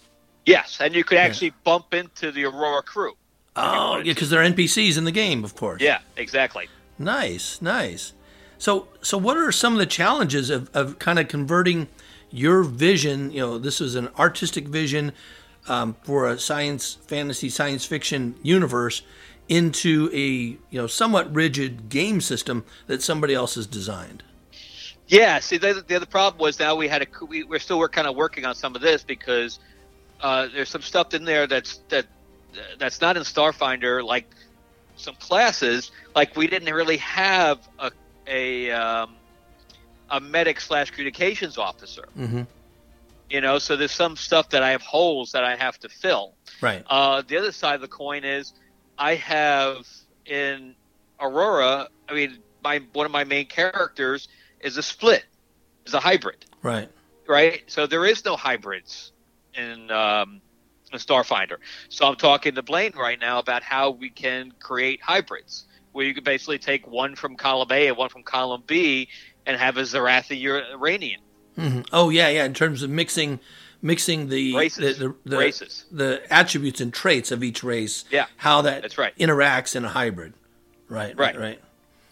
[SPEAKER 2] Yes, and you could actually yeah. bump into the Aurora crew.
[SPEAKER 1] Oh, yeah, because they're N P Cs in the game, of course.
[SPEAKER 2] Yeah, exactly.
[SPEAKER 1] Nice, nice. So, so what are some of the challenges of, of kind of converting your vision? You know, this is an artistic vision. Um, for a science, fantasy, science fiction universe into a you know somewhat rigid game system that somebody else has designed.
[SPEAKER 2] Yeah, see, the, the other problem was now we had a we, we're still we're kind of working on some of this because uh, there's some stuff in there that's that that's not in Starfinder, like some classes. Like we didn't really have a a um, a medic slash communications officer.
[SPEAKER 1] Mm-hmm.
[SPEAKER 2] You know, so there's some stuff that I have holes that I have to fill.
[SPEAKER 1] Right.
[SPEAKER 2] Uh, the other side of the coin is I have in Aurora, I mean, my one of my main characters is a split, is a hybrid.
[SPEAKER 1] Right.
[SPEAKER 2] Right? So there is no hybrids in, um, in Starfinder. So I'm talking to Blaine right now about how we can create hybrids, where you can basically take one from column A and one from column B and have a Zarathi Uranian.
[SPEAKER 1] Mm-hmm. Oh yeah, yeah. In terms of mixing, mixing the
[SPEAKER 2] races,
[SPEAKER 1] the, the, the,
[SPEAKER 2] races,
[SPEAKER 1] the attributes and traits of each race.
[SPEAKER 2] Yeah,
[SPEAKER 1] how that
[SPEAKER 2] that's right.
[SPEAKER 1] interacts in a hybrid. Right, right,
[SPEAKER 2] right.
[SPEAKER 1] right.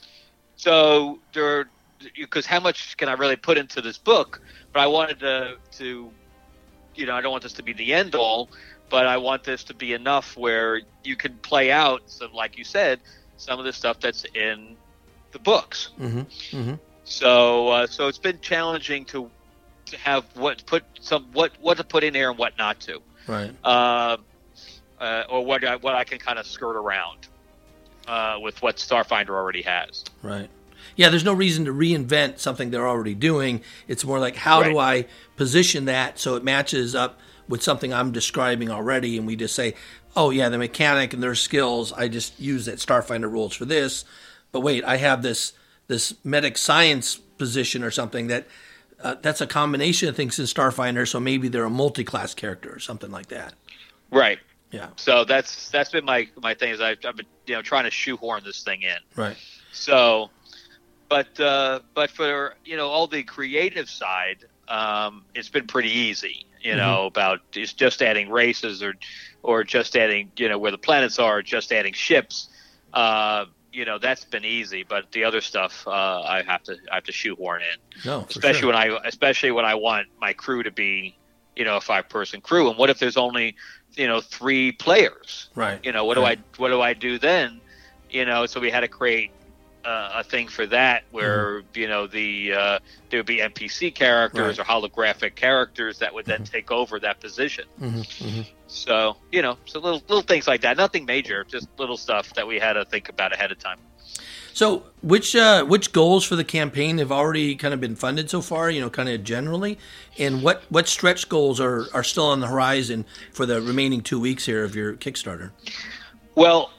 [SPEAKER 2] So there, because how much can I really put into this book? But I wanted to, to, you know, I don't want this to be the end all, but I want this to be enough where you can play out some, like you said, some of the stuff that's in the books.
[SPEAKER 1] Mm-hmm. Mm-hmm.
[SPEAKER 2] So, uh, so it's been challenging to to have what put some what what to put in there and what not to,
[SPEAKER 1] right?
[SPEAKER 2] Uh, uh, or what I, what I can kind of skirt around uh, with what Starfinder already has.
[SPEAKER 1] Right. Yeah. There's no reason to reinvent something they're already doing. It's more like how
[SPEAKER 2] right.
[SPEAKER 1] do I position that so it matches up with something I'm describing already, and we just say, oh yeah, the mechanic and their skills. I just use that Starfinder rules for this, but wait, I have this. this medic science position or something that uh, that's a combination of things in Starfinder. So maybe they're a multi-class character or something like that.
[SPEAKER 2] Right.
[SPEAKER 1] Yeah.
[SPEAKER 2] So that's, that's been my, my thing is I've, I've been, you know, trying to shoehorn this thing in.
[SPEAKER 1] Right.
[SPEAKER 2] So, but, uh, but for, you know, all the creative side, um, it's been pretty easy, you mm-hmm. know, about it's just adding races or, or just adding, you know, where the planets are, just adding ships, uh, you know, that's been easy, but the other stuff uh, I have to I have to shoehorn in.
[SPEAKER 1] No,
[SPEAKER 2] especially
[SPEAKER 1] sure.
[SPEAKER 2] when I especially when I want my crew to be, you know, a five person crew. And what if there's only, you know, three players?
[SPEAKER 1] Right.
[SPEAKER 2] You know, what
[SPEAKER 1] right.
[SPEAKER 2] do I what do I do then? You know, so we had to create uh, a thing for that where mm-hmm. you know the uh, there would be N P C characters right. or holographic characters that would then mm-hmm. take over that position.
[SPEAKER 1] Mm-hmm. Mm-hmm.
[SPEAKER 2] So, you know, so little little things like that. Nothing major, just little stuff that we had to think about ahead of time.
[SPEAKER 1] So, which uh, which goals for the campaign have already kind of been funded so far? You know, kind of generally, and what, what stretch goals are, are still on the horizon for the remaining two weeks here of your Kickstarter?
[SPEAKER 2] Well,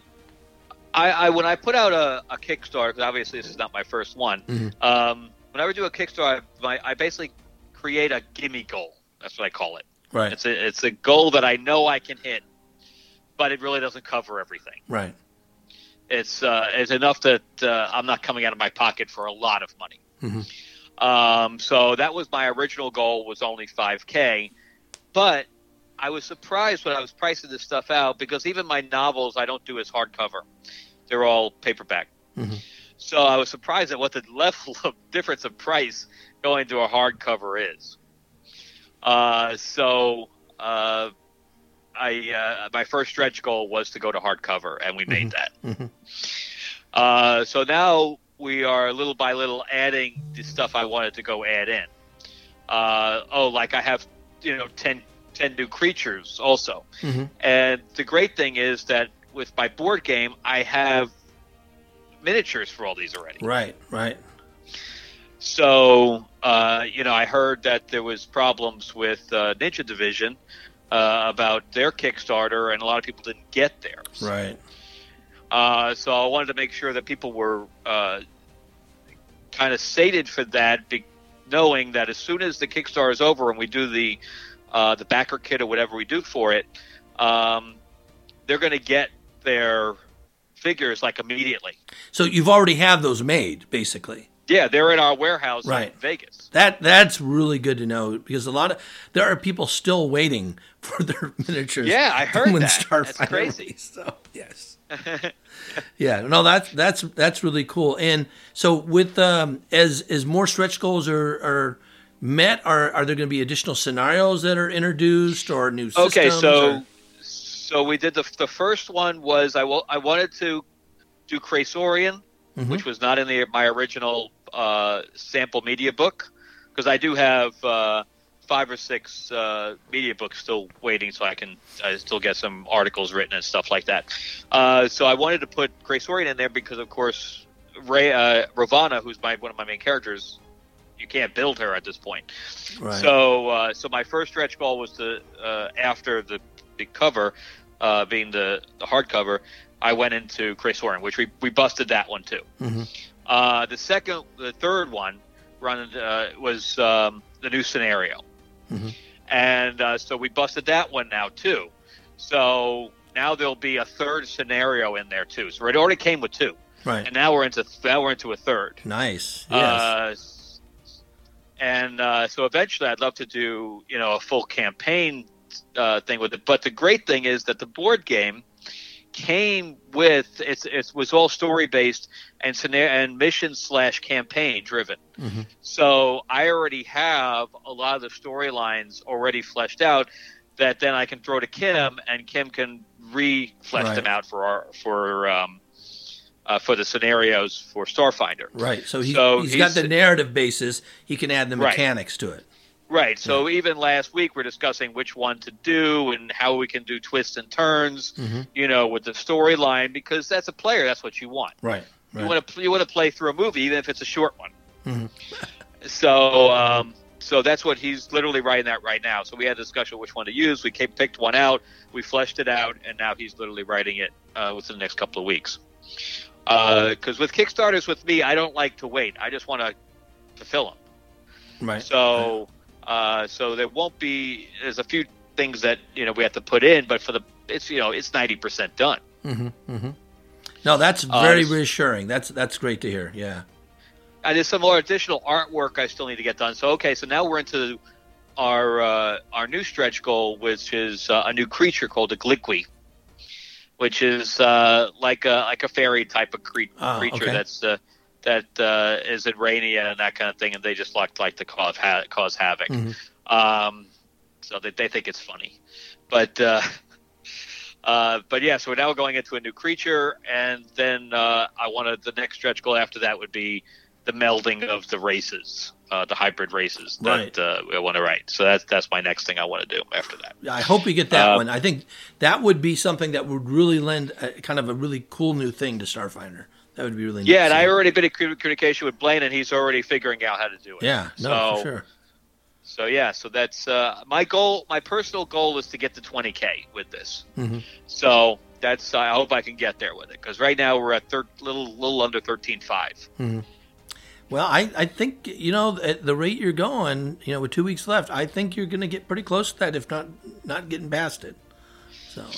[SPEAKER 2] I, I when I put out a, a Kickstarter, because obviously this is not my first one. Mm-hmm. Um, whenever I do a Kickstarter, I, I basically create a gimme goal. That's what I call it.
[SPEAKER 1] Right.
[SPEAKER 2] It's a it's a goal that I know I can hit, but it really doesn't cover everything.
[SPEAKER 1] Right.
[SPEAKER 2] It's uh, it's enough that uh, I'm not coming out of my pocket for a lot of money.
[SPEAKER 1] Mm-hmm.
[SPEAKER 2] Um, so that was my original goal, was only five K. But I was surprised when I was pricing this stuff out, because even my novels I don't do as hardcover. They're all paperback.
[SPEAKER 1] Mm-hmm.
[SPEAKER 2] So I was surprised at what the level of difference of price going to a hardcover is. Uh, so uh, I uh, my first stretch goal was to go to hardcover, and we made
[SPEAKER 1] mm-hmm.
[SPEAKER 2] that.
[SPEAKER 1] Mm-hmm.
[SPEAKER 2] Uh, so now we are little by little adding the stuff I wanted to go add in. Uh, oh, like I have, you know, ten, ten new creatures also.
[SPEAKER 1] Mm-hmm.
[SPEAKER 2] And the great thing is that with my board game, I have miniatures for all these already.
[SPEAKER 1] Right, right.
[SPEAKER 2] So, uh, you know, I heard that there was problems with uh, Ninja Division uh, about their Kickstarter, and a lot of people didn't get theirs.
[SPEAKER 1] Right.
[SPEAKER 2] Uh, so I wanted to make sure that people were uh, kind of sated for that, be- knowing that as soon as the Kickstarter is over and we do the uh, the backer kit or whatever we do for it, um, they're going to get their figures like immediately.
[SPEAKER 1] So you've already have those made, basically.
[SPEAKER 2] Yeah, they're in our warehouse
[SPEAKER 1] right.
[SPEAKER 2] in Vegas.
[SPEAKER 1] That that's really good to know, because a lot of there are people still waiting for their miniatures.
[SPEAKER 2] Yeah, I heard
[SPEAKER 1] when
[SPEAKER 2] that.
[SPEAKER 1] Starfighter
[SPEAKER 2] That's crazy.
[SPEAKER 1] Release, so yes. Yeah, no, that's that's that's really cool. And so, with um, as as more stretch goals are, are met, are are there going to be additional scenarios that are introduced, or new systems?
[SPEAKER 2] Okay, so
[SPEAKER 1] or?
[SPEAKER 2] so we did the the first one was I will, I wanted to do Kraysorian, mm-hmm. which was not in the my original uh, sample media book, because I do have uh, five or six uh, media books still waiting, so I can I still get some articles written and stuff like that. Uh, so I wanted to put Kraysorian in there because, of course, Ray uh, Ravana, who's my one of my main characters, you can't build her at this point.
[SPEAKER 1] Right.
[SPEAKER 2] So uh, so my first stretch goal was to uh, after the big cover, uh, being the, the hardcover, I went into Kraysorian, which we, we busted that one too.
[SPEAKER 1] Mm-hmm.
[SPEAKER 2] Uh, the second, the third one run uh, was um, the new scenario.
[SPEAKER 1] Mm-hmm. And
[SPEAKER 2] uh, so we busted that one now too. So now there'll be a third scenario in there too. So it already came with two,
[SPEAKER 1] right?
[SPEAKER 2] And now we're into now we're into a third.
[SPEAKER 1] Nice. Yes.
[SPEAKER 2] Uh, and uh, so eventually, I'd love to do you know a full campaign uh, thing with it. But the great thing is that the board game came with it's it was all story based and scenario and mission slash campaign driven.
[SPEAKER 1] Mm-hmm.
[SPEAKER 2] So I already have a lot of the storylines already fleshed out that then I can throw to Kim, and Kim can re-flesh
[SPEAKER 1] right.
[SPEAKER 2] them out for our for um, uh, for the scenarios for Starfinder.
[SPEAKER 1] Right. So, he,
[SPEAKER 2] so
[SPEAKER 1] he's,
[SPEAKER 2] he's
[SPEAKER 1] got the narrative basis. He can add the mechanics
[SPEAKER 2] right.
[SPEAKER 1] to it.
[SPEAKER 2] Right. So
[SPEAKER 1] yeah.
[SPEAKER 2] even last week we're discussing which one to do and how we can do twists and turns,
[SPEAKER 1] mm-hmm.
[SPEAKER 2] you know, with the storyline, because that's a player. That's what you want.
[SPEAKER 1] Right. right.
[SPEAKER 2] You want to you want to play through a movie, even if it's a short one.
[SPEAKER 1] Mm-hmm.
[SPEAKER 2] So um, so that's what he's literally writing that right now. So we had a discussion which one to use. We came, picked one out. We fleshed it out, and now he's literally writing it uh, within the next couple of weeks. Because uh, with Kickstarters, with me, I don't like to wait. I just want to fulfill them.
[SPEAKER 1] Right.
[SPEAKER 2] So. Right. Uh, so there won't be. There's a few things that you know we have to put in, but for the it's you know it's ninety percent done.
[SPEAKER 1] Mm-hmm, mm-hmm. No, that's very uh, reassuring. That's that's great to hear. Yeah.
[SPEAKER 2] And there's some more additional artwork I still need to get done. So okay, so now we're into our uh, our new stretch goal, which is uh, a new creature called a Gliqui, which is uh, like a like a fairy type of cre-
[SPEAKER 1] oh,
[SPEAKER 2] creature
[SPEAKER 1] okay.
[SPEAKER 2] that's. Uh, that uh, is in Rania and that kind of thing, and they just like like to cause, ha- cause havoc.
[SPEAKER 1] Mm-hmm.
[SPEAKER 2] Um, so they, they think it's funny. But uh, uh, but yeah, so we're now going into a new creature, and then uh, I wanted the next stretch goal after that would be the melding of the races, uh, the hybrid races that
[SPEAKER 1] right.
[SPEAKER 2] uh, I want to write. So that's that's my next thing I want to do after that.
[SPEAKER 1] I hope you get that
[SPEAKER 2] uh,
[SPEAKER 1] one. I think that would be something that would really lend a, kind of a really cool new thing to Starfinder. That would be really
[SPEAKER 2] yeah,
[SPEAKER 1] neat.
[SPEAKER 2] and I already been in communication with Blaine, and he's already figuring out how to do it.
[SPEAKER 1] Yeah, no,
[SPEAKER 2] so,
[SPEAKER 1] for sure.
[SPEAKER 2] So yeah, so that's uh, my goal. My personal goal is to get to twenty K with this.
[SPEAKER 1] Mm-hmm.
[SPEAKER 2] So that's I hope I can get there with it, because right now we're at thir- little little under thirteen five.
[SPEAKER 1] Mm-hmm. Well, I, I think you know at the rate you're going, you know, with two weeks left, I think you're going to get pretty close to that, if not not getting past it. So.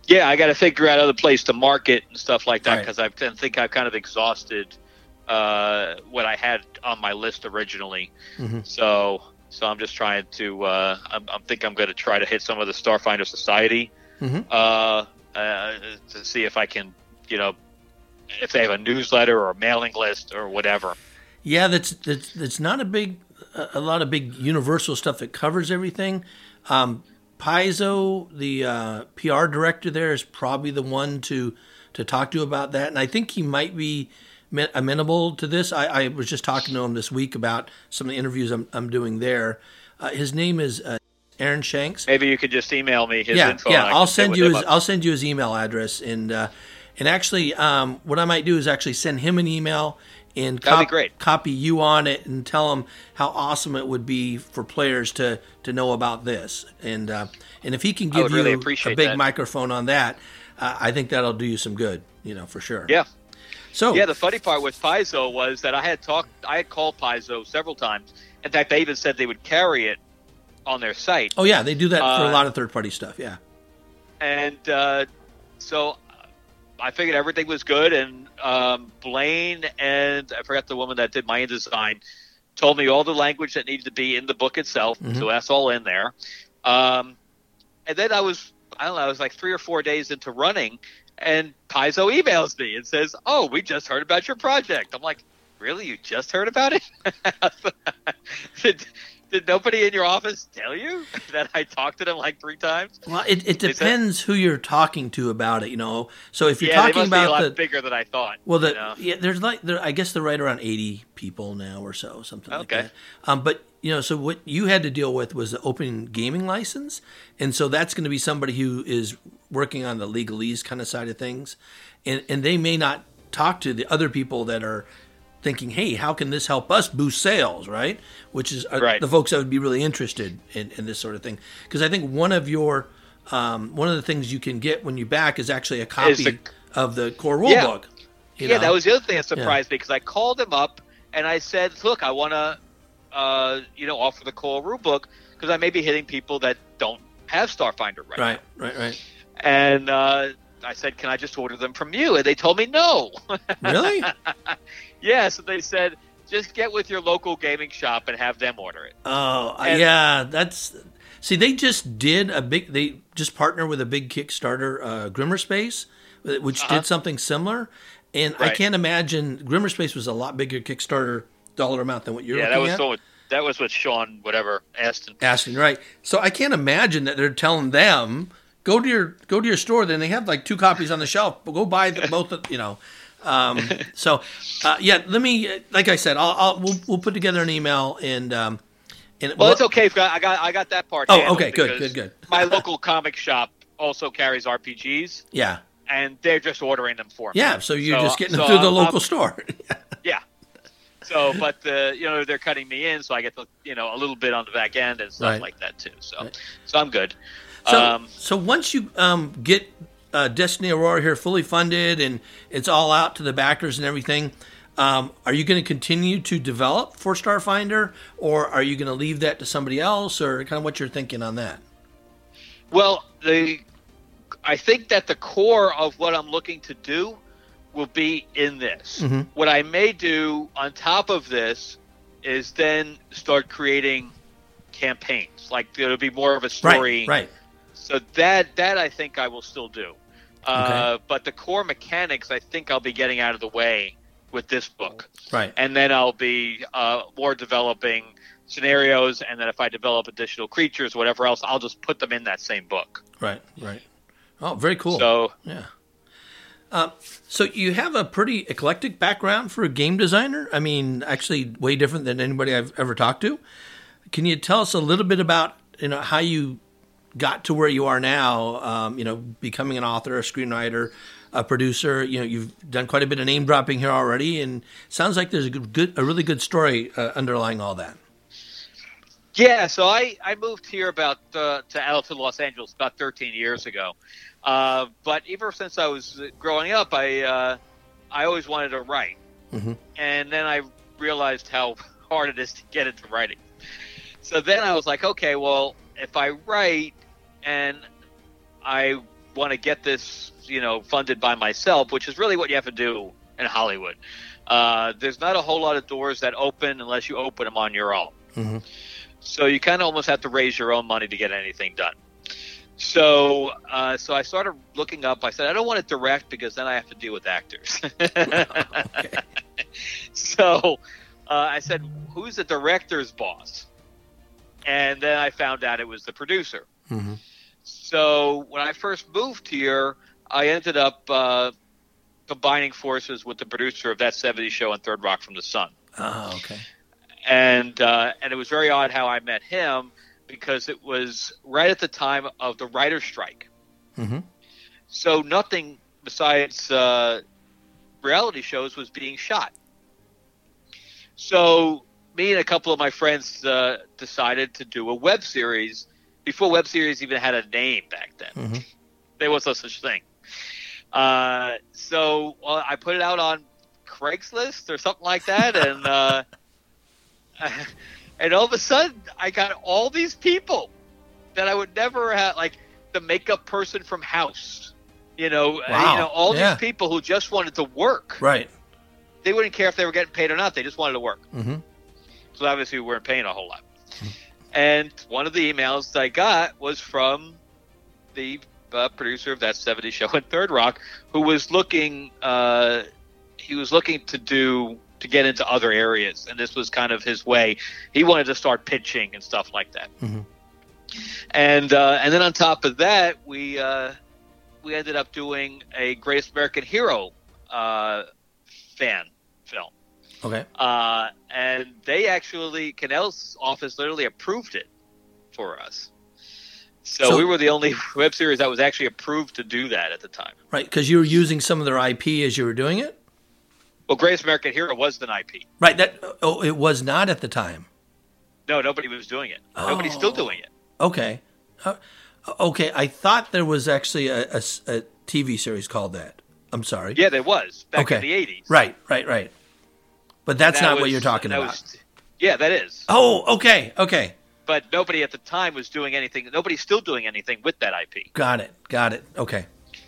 [SPEAKER 2] Yeah, I got to figure out other place to market and stuff like that
[SPEAKER 1] Right.
[SPEAKER 2] because I think I've kind of exhausted uh, what I had on my list originally.
[SPEAKER 1] Mhm.
[SPEAKER 2] So, so I'm just trying to. Uh, I'm, I'm think I'm going to try to hit some of the Starfinder Society
[SPEAKER 1] Mhm.
[SPEAKER 2] uh, uh, to see if I can, you know, if they have a newsletter or a mailing list or whatever.
[SPEAKER 1] Yeah, that's that's that's not a big, a lot of big universal stuff that covers everything. Um, Paizo, the uh, P R director there, is probably the one to to talk to about that, and I think he might be men- amenable to this. I, I was just talking to him this week about some of the interviews I'm I'm doing there. Uh, his name is uh, Aaron Shanks.
[SPEAKER 2] Maybe you could just email me his
[SPEAKER 1] yeah,
[SPEAKER 2] info.
[SPEAKER 1] yeah.
[SPEAKER 2] and I
[SPEAKER 1] I'll
[SPEAKER 2] can sit
[SPEAKER 1] send
[SPEAKER 2] with
[SPEAKER 1] you
[SPEAKER 2] him
[SPEAKER 1] his
[SPEAKER 2] on-
[SPEAKER 1] I'll send you his email address, and uh, and actually, um, what I might do is actually send him an email and
[SPEAKER 2] That'd be
[SPEAKER 1] cop-
[SPEAKER 2] great.
[SPEAKER 1] copy you on it and tell him how awesome it would be for players to to know about this. And uh, and if he can give
[SPEAKER 2] would really
[SPEAKER 1] you a
[SPEAKER 2] appreciate
[SPEAKER 1] big
[SPEAKER 2] that.
[SPEAKER 1] microphone on that, uh, I think that'll do you some good. You know, for sure.
[SPEAKER 2] Yeah.
[SPEAKER 1] So
[SPEAKER 2] Yeah, the funny part with Paizo was that I had talked, I had called Paizo several times. In fact, they even said they would carry it on their site.
[SPEAKER 1] oh yeah, they do that for a
[SPEAKER 2] Uh,
[SPEAKER 1] lot of third party stuff. Yeah.
[SPEAKER 2] And uh, so I figured everything was good. And um, Blaine and I forgot the woman that did my InDesign told me all the language that needed to be in the book itself.
[SPEAKER 1] Mhm.
[SPEAKER 2] So that's all in there. Um, and then I was, I don't know, I was like three or four days into running, and Paizo emails me and says, "Oh, we just heard about your project." I'm like, "Really? You just heard about it?" did, did nobody in your office tell you that I talked to them like three times?
[SPEAKER 1] Well, it, it
[SPEAKER 2] They said-
[SPEAKER 1] depends who you're talking to about it. You know, so if you're
[SPEAKER 2] yeah, they
[SPEAKER 1] talking
[SPEAKER 2] must be a
[SPEAKER 1] about
[SPEAKER 2] lot
[SPEAKER 1] the
[SPEAKER 2] bigger than I thought.
[SPEAKER 1] Well, the
[SPEAKER 2] you know?
[SPEAKER 1] yeah, there's like there. I guess they're right around eighty people now or so, something like
[SPEAKER 2] Okay.
[SPEAKER 1] that. Um, but you know, so what you had to deal with was the open gaming license, and so that's going to be somebody who is working on the legalese kind of side of things, and and they may not talk to the other people that are thinking, hey, how can this help us boost sales, right? Which is uh,
[SPEAKER 2] Right.
[SPEAKER 1] the folks that would be really interested in, in this sort of thing, because I think one of your um, one of the things you can get when you back is actually a copy
[SPEAKER 2] the-
[SPEAKER 1] of the core rule
[SPEAKER 2] Yeah.
[SPEAKER 1] book. you
[SPEAKER 2] Yeah,
[SPEAKER 1] know?
[SPEAKER 2] that was the other thing that surprised me because I called him up and I said, "Look, I want to, uh, you know, offer the core rule book because I may be hitting people that don't have Starfinder right,
[SPEAKER 1] Right, right, right.
[SPEAKER 2] And uh, I said, "Can I just order them from you?" And they told me no.
[SPEAKER 1] Really?
[SPEAKER 2] Yeah, so they said, "Just get with your local gaming shop and have them order it."
[SPEAKER 1] Oh,
[SPEAKER 2] And-
[SPEAKER 1] yeah. That's see. They just did a big. They just partnered with a big Kickstarter, uh, Grimmerspace, which
[SPEAKER 2] Uh-huh.
[SPEAKER 1] did something similar. And I
[SPEAKER 2] Right.
[SPEAKER 1] can't imagine Grimmerspace was a lot bigger Kickstarter dollar amount than what you're
[SPEAKER 2] yeah, that
[SPEAKER 1] looking
[SPEAKER 2] was
[SPEAKER 1] at.
[SPEAKER 2] so. That was what Sean, whatever, Aston.
[SPEAKER 1] Aston, right? So I can't imagine that they're telling them go to your go to your store. Then they have like two copies on the shelf. But go buy the, both. Of, you know. Um, so uh, yeah, let me. Like I said, I'll, I'll we'll, we'll put together an email and um, and
[SPEAKER 2] Well,
[SPEAKER 1] we'll-
[SPEAKER 2] it's okay. I got I got that part.
[SPEAKER 1] Oh,
[SPEAKER 2] handled
[SPEAKER 1] okay, good,
[SPEAKER 2] because
[SPEAKER 1] good, good.
[SPEAKER 2] My local comic shop also carries R P Gs,
[SPEAKER 1] Yeah,
[SPEAKER 2] and they're just ordering them for me.
[SPEAKER 1] yeah. So you're just getting
[SPEAKER 2] so
[SPEAKER 1] them through the
[SPEAKER 2] I'm-
[SPEAKER 1] local
[SPEAKER 2] I'm-
[SPEAKER 1] store.
[SPEAKER 2] Yeah. So, but uh, you know, they're cutting me in, so I get the, you know, a little bit on the back end and stuff
[SPEAKER 1] Right.
[SPEAKER 2] like that too. So,
[SPEAKER 1] Right.
[SPEAKER 2] so I'm good.
[SPEAKER 1] So,
[SPEAKER 2] um,
[SPEAKER 1] so once you um, get uh, Destiny Aurora here fully funded and it's all out to the backers and everything, um, are you going to continue to develop for Starfinder, or are you going to leave that to somebody else, or kind of what you're thinking on that?
[SPEAKER 2] well, the I think that the core of what I'm looking to do will be in this.
[SPEAKER 1] Mhm.
[SPEAKER 2] What I may do on top of this is then start creating campaigns. Like there'll be more of a story.
[SPEAKER 1] Right, right.
[SPEAKER 2] So that that I think I will still do. Uh, But the core mechanics, I think I'll be getting out of the way with this book.
[SPEAKER 1] Right.
[SPEAKER 2] And then I'll be uh, more developing scenarios. And then if I develop additional creatures, whatever else, I'll just put them in that same book.
[SPEAKER 1] Right, right. Oh, very cool.
[SPEAKER 2] So
[SPEAKER 1] Yeah. Uh, so you have a pretty eclectic background for a game designer. I mean, actually, way different than anybody I've ever talked to. Can you tell us a little bit about you know how you got to where you are now? Um, you know, becoming an author, a screenwriter, a producer. You know, you've done quite a bit of name dropping here already, and it sounds like there's a good, good a really good story uh, underlying all that.
[SPEAKER 2] yeah, so I, I moved here about uh, to out to Los Angeles about thirteen years ago. Uh, but ever since I was growing up, I uh, I always wanted to write,
[SPEAKER 1] Mhm.
[SPEAKER 2] and then I realized how hard it is to get into writing. So then I was like, okay, well, if I write and I want to get this, you know, funded by myself, which is really what you have to do in Hollywood. Uh, there's not a whole lot of doors that open unless you open them on your own. Mm-hmm. So you kind of almost have to raise your own money to get anything done. So, uh, so I started looking up. I said, I don't want to direct because then I have to deal with actors. Okay. So uh, I said, who's the director's boss? And then I found out it was the producer. Mm-hmm. So when I first moved here, I ended up uh, combining forces with the producer of That seventies Show and Third Rock from the Sun.
[SPEAKER 1] Oh, okay.
[SPEAKER 2] And uh, and it was very odd how I met him because it was right at the time of the writer's strike. Mm-hmm. So nothing besides uh, reality shows was being shot. So me and a couple of my friends uh, decided to do a web series before web series even had a name back then. Mm-hmm. There was no such thing. Uh, so well, I put it out on Craigslist or something like that, and uh, and all of a sudden I got all these people that I would never have, like the makeup person from House, you know,
[SPEAKER 1] wow.
[SPEAKER 2] you know, all
[SPEAKER 1] yeah.
[SPEAKER 2] these people who just wanted to work.
[SPEAKER 1] Right.
[SPEAKER 2] They wouldn't care if they were getting paid or not. They just wanted to work.
[SPEAKER 1] Mm-hmm.
[SPEAKER 2] So obviously we weren't paying a whole lot. And one of the emails that I got was from the uh, producer of That seventies Show and Third Rock, who was looking. Uh, he was looking to do to get into other areas, and this was kind of his way. He wanted to start pitching and stuff like that. Mm-hmm. And uh, and then on top of that, we uh, we ended up doing a Greatest American Hero uh, fan film.
[SPEAKER 1] Okay.
[SPEAKER 2] Uh, and they actually, Cannell's office literally approved it for us. So, so we were the only web series that was actually approved to do that at the time.
[SPEAKER 1] Right, because you were using some of their I P as you were doing it?
[SPEAKER 2] Well, Greatest American Hero was an I P.
[SPEAKER 1] Right. That oh, it was not at the time.
[SPEAKER 2] No, nobody was doing it.
[SPEAKER 1] Oh.
[SPEAKER 2] Nobody's still doing it.
[SPEAKER 1] Okay. Uh, okay, I thought there was actually a, a, a T V series called that. I'm sorry.
[SPEAKER 2] Yeah, there was back
[SPEAKER 1] okay.
[SPEAKER 2] in the eighties.
[SPEAKER 1] Right, right, right. But that's
[SPEAKER 2] that
[SPEAKER 1] not
[SPEAKER 2] was,
[SPEAKER 1] what you're talking about.
[SPEAKER 2] Was, yeah, that is.
[SPEAKER 1] Oh, okay, okay.
[SPEAKER 2] But nobody at the time was doing anything. Nobody's still doing anything with that I P.
[SPEAKER 1] Got it, got it. Okay.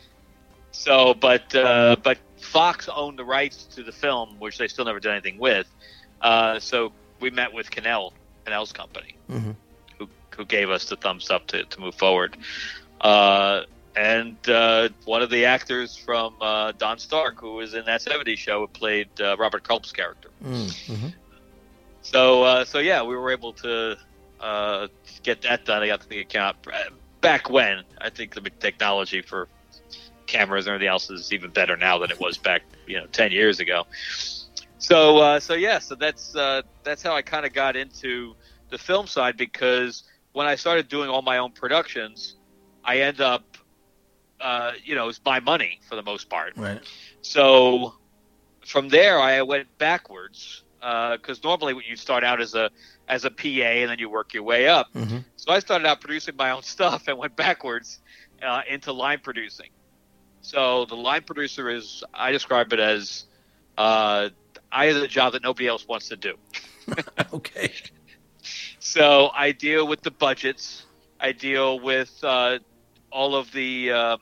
[SPEAKER 2] So, but uh, but Fox owned the rights to the film, which they still never did anything with. Uh, so we met with Cannell, Cannell's company, mm-hmm. who who gave us the thumbs up to, to move forward. Uh, and uh, one of the actors from uh, Don Stark, who was in That seventies Show, played uh, Robert Culp's character. Mm-hmm. So, uh, so yeah, we were able to uh, get that done. I got the account back when. I think the technology for cameras and everything else is even better now than it was back, you know, ten years ago. So, uh, so yeah, so that's uh, that's how I kind of got into the film side, because when I started doing all my own productions, I end up. Uh, you know, it's my money for the most part.
[SPEAKER 1] Right.
[SPEAKER 2] So from there, I went backwards because uh, normally when you start out as a as a P A and then you work your way up. Mm-hmm. So I started out producing my own stuff and went backwards uh, into line producing. So the line producer is, I describe it as uh, I have the job that nobody else wants to do.
[SPEAKER 1] Okay.
[SPEAKER 2] So I deal with the budgets. I deal with uh, all of the um,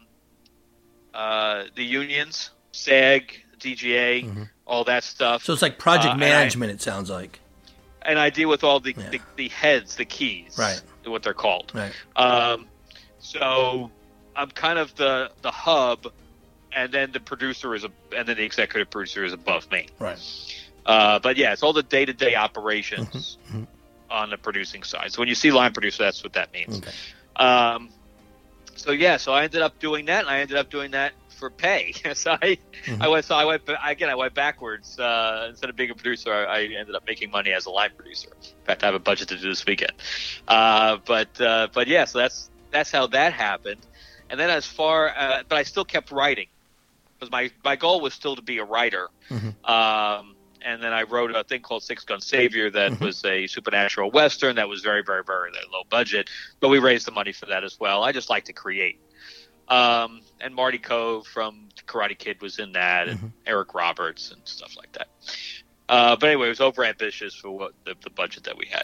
[SPEAKER 2] uh, the unions, SAG, D G A, mm-hmm. all that stuff.
[SPEAKER 1] So it's like project
[SPEAKER 2] uh,
[SPEAKER 1] management,
[SPEAKER 2] I,
[SPEAKER 1] it sounds like.
[SPEAKER 2] And I deal with all the,
[SPEAKER 1] yeah.
[SPEAKER 2] the, the heads, the keys,
[SPEAKER 1] right?
[SPEAKER 2] What they're called.
[SPEAKER 1] Right.
[SPEAKER 2] Um, so I'm kind of the, the hub, and then the producer is a, and then the executive producer is above me.
[SPEAKER 1] Right.
[SPEAKER 2] Uh, but yeah, it's all the day to day operations mm-hmm. on the producing side. So when you see line producer, that's what that means.
[SPEAKER 1] Okay.
[SPEAKER 2] Um, so yeah, so I ended up doing that, and I ended up doing that for pay. so I, mm-hmm. I went, so I went again. I went backwards. Uh, instead of being a producer, I, I ended up making money as a line producer. In fact, I have a budget to do this weekend. Uh, but uh, but yeah, so that's that's how that happened. And then as far, uh, but I still kept writing because my my goal was still to be a writer. Mm-hmm. Um, and then I wrote a thing called Six Gun Savior that mm-hmm. was a supernatural western that was very, very, very, very low budget, but we raised the money for that as well. I just like to create. Um, and Marty Cove from Karate Kid was in that, and mm-hmm. Eric Roberts and stuff like that. Uh, but anyway, it was over ambitious for what the, the budget that we had.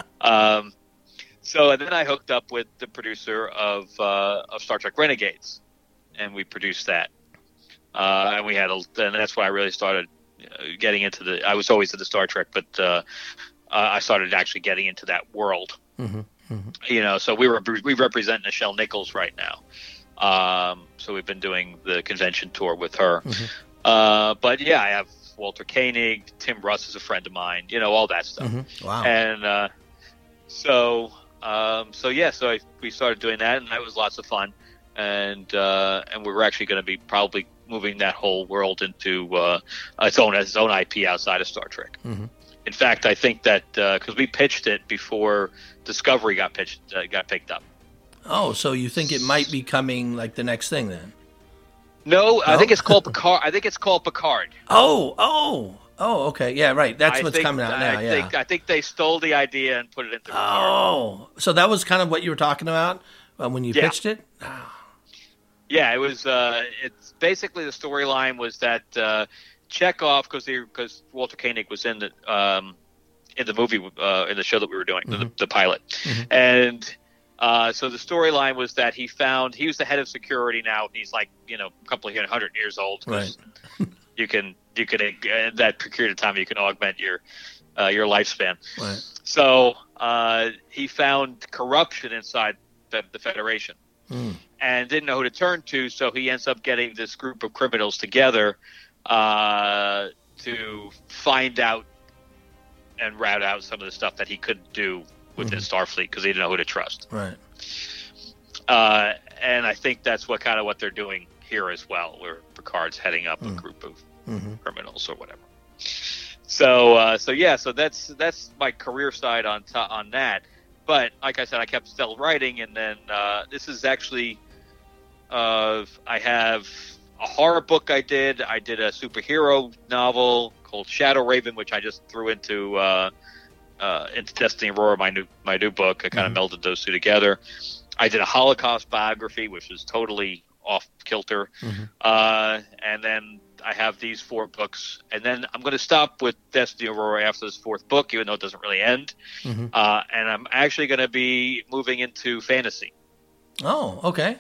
[SPEAKER 2] Um, so and then I hooked up with the producer of uh, of Star Trek Renegades, and we produced that. Uh, and we had a, and that's why I really started uh, getting into the. I was always into Star Trek, but uh, uh, I started actually getting into that world.
[SPEAKER 1] Mm-hmm. Mm-hmm.
[SPEAKER 2] You know, so we were we represent Nichelle Nichols right now. Um, so we've been doing the convention tour with her.
[SPEAKER 1] Mm-hmm.
[SPEAKER 2] Uh, but yeah, I have Walter Koenig, Tim Russ is a friend of mine. You know, all that stuff.
[SPEAKER 1] Mm-hmm. Wow.
[SPEAKER 2] And uh, so um, so yeah, so I, we started doing that, and that was lots of fun. And uh, and we were actually going to be probably moving that whole world into uh, its own its own I P outside of Star Trek.
[SPEAKER 1] Mm-hmm.
[SPEAKER 2] In fact, I think that because uh, we pitched it before Discovery got pitched uh, got picked up.
[SPEAKER 1] Oh, so you think it might be coming like the next thing then?
[SPEAKER 2] No,
[SPEAKER 1] No?
[SPEAKER 2] I think it's called Picard. I think it's called Picard.
[SPEAKER 1] Oh, oh, oh. Okay, yeah, right. That's
[SPEAKER 2] I
[SPEAKER 1] what's
[SPEAKER 2] think,
[SPEAKER 1] coming out now.
[SPEAKER 2] I
[SPEAKER 1] yeah.
[SPEAKER 2] think I think they stole the idea and put it into Picard.
[SPEAKER 1] Oh, so that was kind of what you were talking about uh, when you
[SPEAKER 2] Yeah.
[SPEAKER 1] pitched it.
[SPEAKER 2] Yeah, it was. Uh, it's basically the storyline was that uh, Chekhov, because because Walter Koenig was in the um, in the movie uh, in the show that we were doing,
[SPEAKER 1] Mm-hmm.
[SPEAKER 2] the, the pilot,
[SPEAKER 1] Mhm.
[SPEAKER 2] and uh, so the storyline was that he found he was the head of security now. He's like you know a couple of hundred years old. 'Cause you can you can uh, that period of time you can augment your uh, your lifespan.
[SPEAKER 1] Right.
[SPEAKER 2] So uh, he found corruption inside the, the Federation.
[SPEAKER 1] Mm.
[SPEAKER 2] And didn't know who to turn to, so he ends up getting this group of criminals together uh, to find out and route out some of the stuff that he couldn't do within
[SPEAKER 1] Mhm.
[SPEAKER 2] Starfleet because he didn't know who to trust.
[SPEAKER 1] Right.
[SPEAKER 2] Uh, and I think that's what kind of what they're doing here as well, where Picard's heading up
[SPEAKER 1] Mm.
[SPEAKER 2] a group of
[SPEAKER 1] Mm-hmm.
[SPEAKER 2] criminals or whatever. So, uh, so yeah, so that's that's my career side on to, on that. But like I said, I kept still writing, and then uh, this is actually. Uh, I have a horror book I did. I did a superhero novel called Shadow Raven, which I just threw into uh, uh, into Destiny Aurora, my new my new book. I kind of
[SPEAKER 1] Mhm.
[SPEAKER 2] melded those two together. I did a Holocaust biography, which was totally off kilter.
[SPEAKER 1] Mhm.
[SPEAKER 2] Uh, and then I have these four books, and then I'm going to stop with Destiny Aurora after this fourth book, even though it doesn't really end.
[SPEAKER 1] Mhm.
[SPEAKER 2] Uh, and I'm actually going to be moving into fantasy.
[SPEAKER 1] Oh, okay.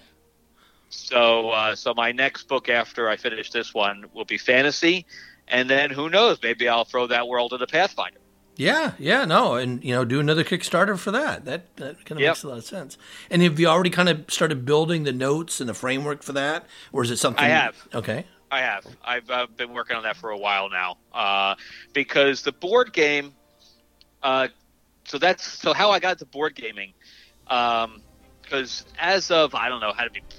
[SPEAKER 2] So, uh, so my next book after I finish this one will be fantasy, and then who knows? Maybe I'll throw that world into Pathfinder.
[SPEAKER 1] Yeah, yeah, no, and you know, do another Kickstarter for that. That that kind of
[SPEAKER 2] Yep.
[SPEAKER 1] makes a lot of sense. And have you already kind of started building the notes and the framework for that, or is it something?
[SPEAKER 2] I have.
[SPEAKER 1] Okay.
[SPEAKER 2] I have. I've uh, been working on that for a while now, uh, because the board game. Uh, so that's so how I got to board gaming, because as of I don't know how to be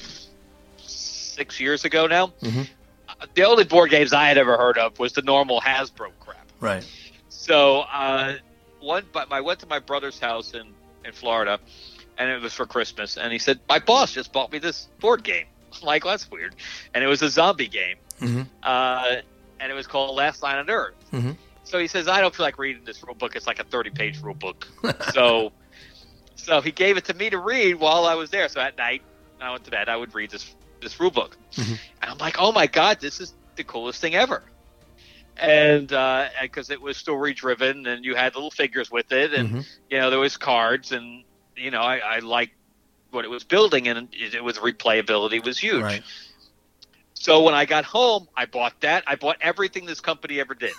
[SPEAKER 2] six years ago now,
[SPEAKER 1] Mhm.
[SPEAKER 2] uh, the only board games I had ever heard of was the normal Hasbro crap.
[SPEAKER 1] Right.
[SPEAKER 2] So uh, one, but I went to my brother's house in, in Florida, and it was for Christmas. And he said, "My boss just bought me this board game." I'm like, well, that's weird. And it was a zombie game,
[SPEAKER 1] Mm-hmm.
[SPEAKER 2] uh, and it was called Last Line on Earth.
[SPEAKER 1] Mm-hmm.
[SPEAKER 2] So he says, "I don't feel like reading this rule book. It's like a thirty-page rule book." so, so he gave it to me to read while I was there. So at night, when I went to bed, I would read this this rule book,
[SPEAKER 1] Mhm.
[SPEAKER 2] and I'm like, "Oh my god, this is the coolest thing ever!" And because it was story driven, and you had little figures with it, and
[SPEAKER 1] Mhm.
[SPEAKER 2] you know there was cards, and you know I, I liked what it was building, and it, it was replayability was huge.
[SPEAKER 1] Right.
[SPEAKER 2] So when I got home, I bought that. I bought everything this company ever did.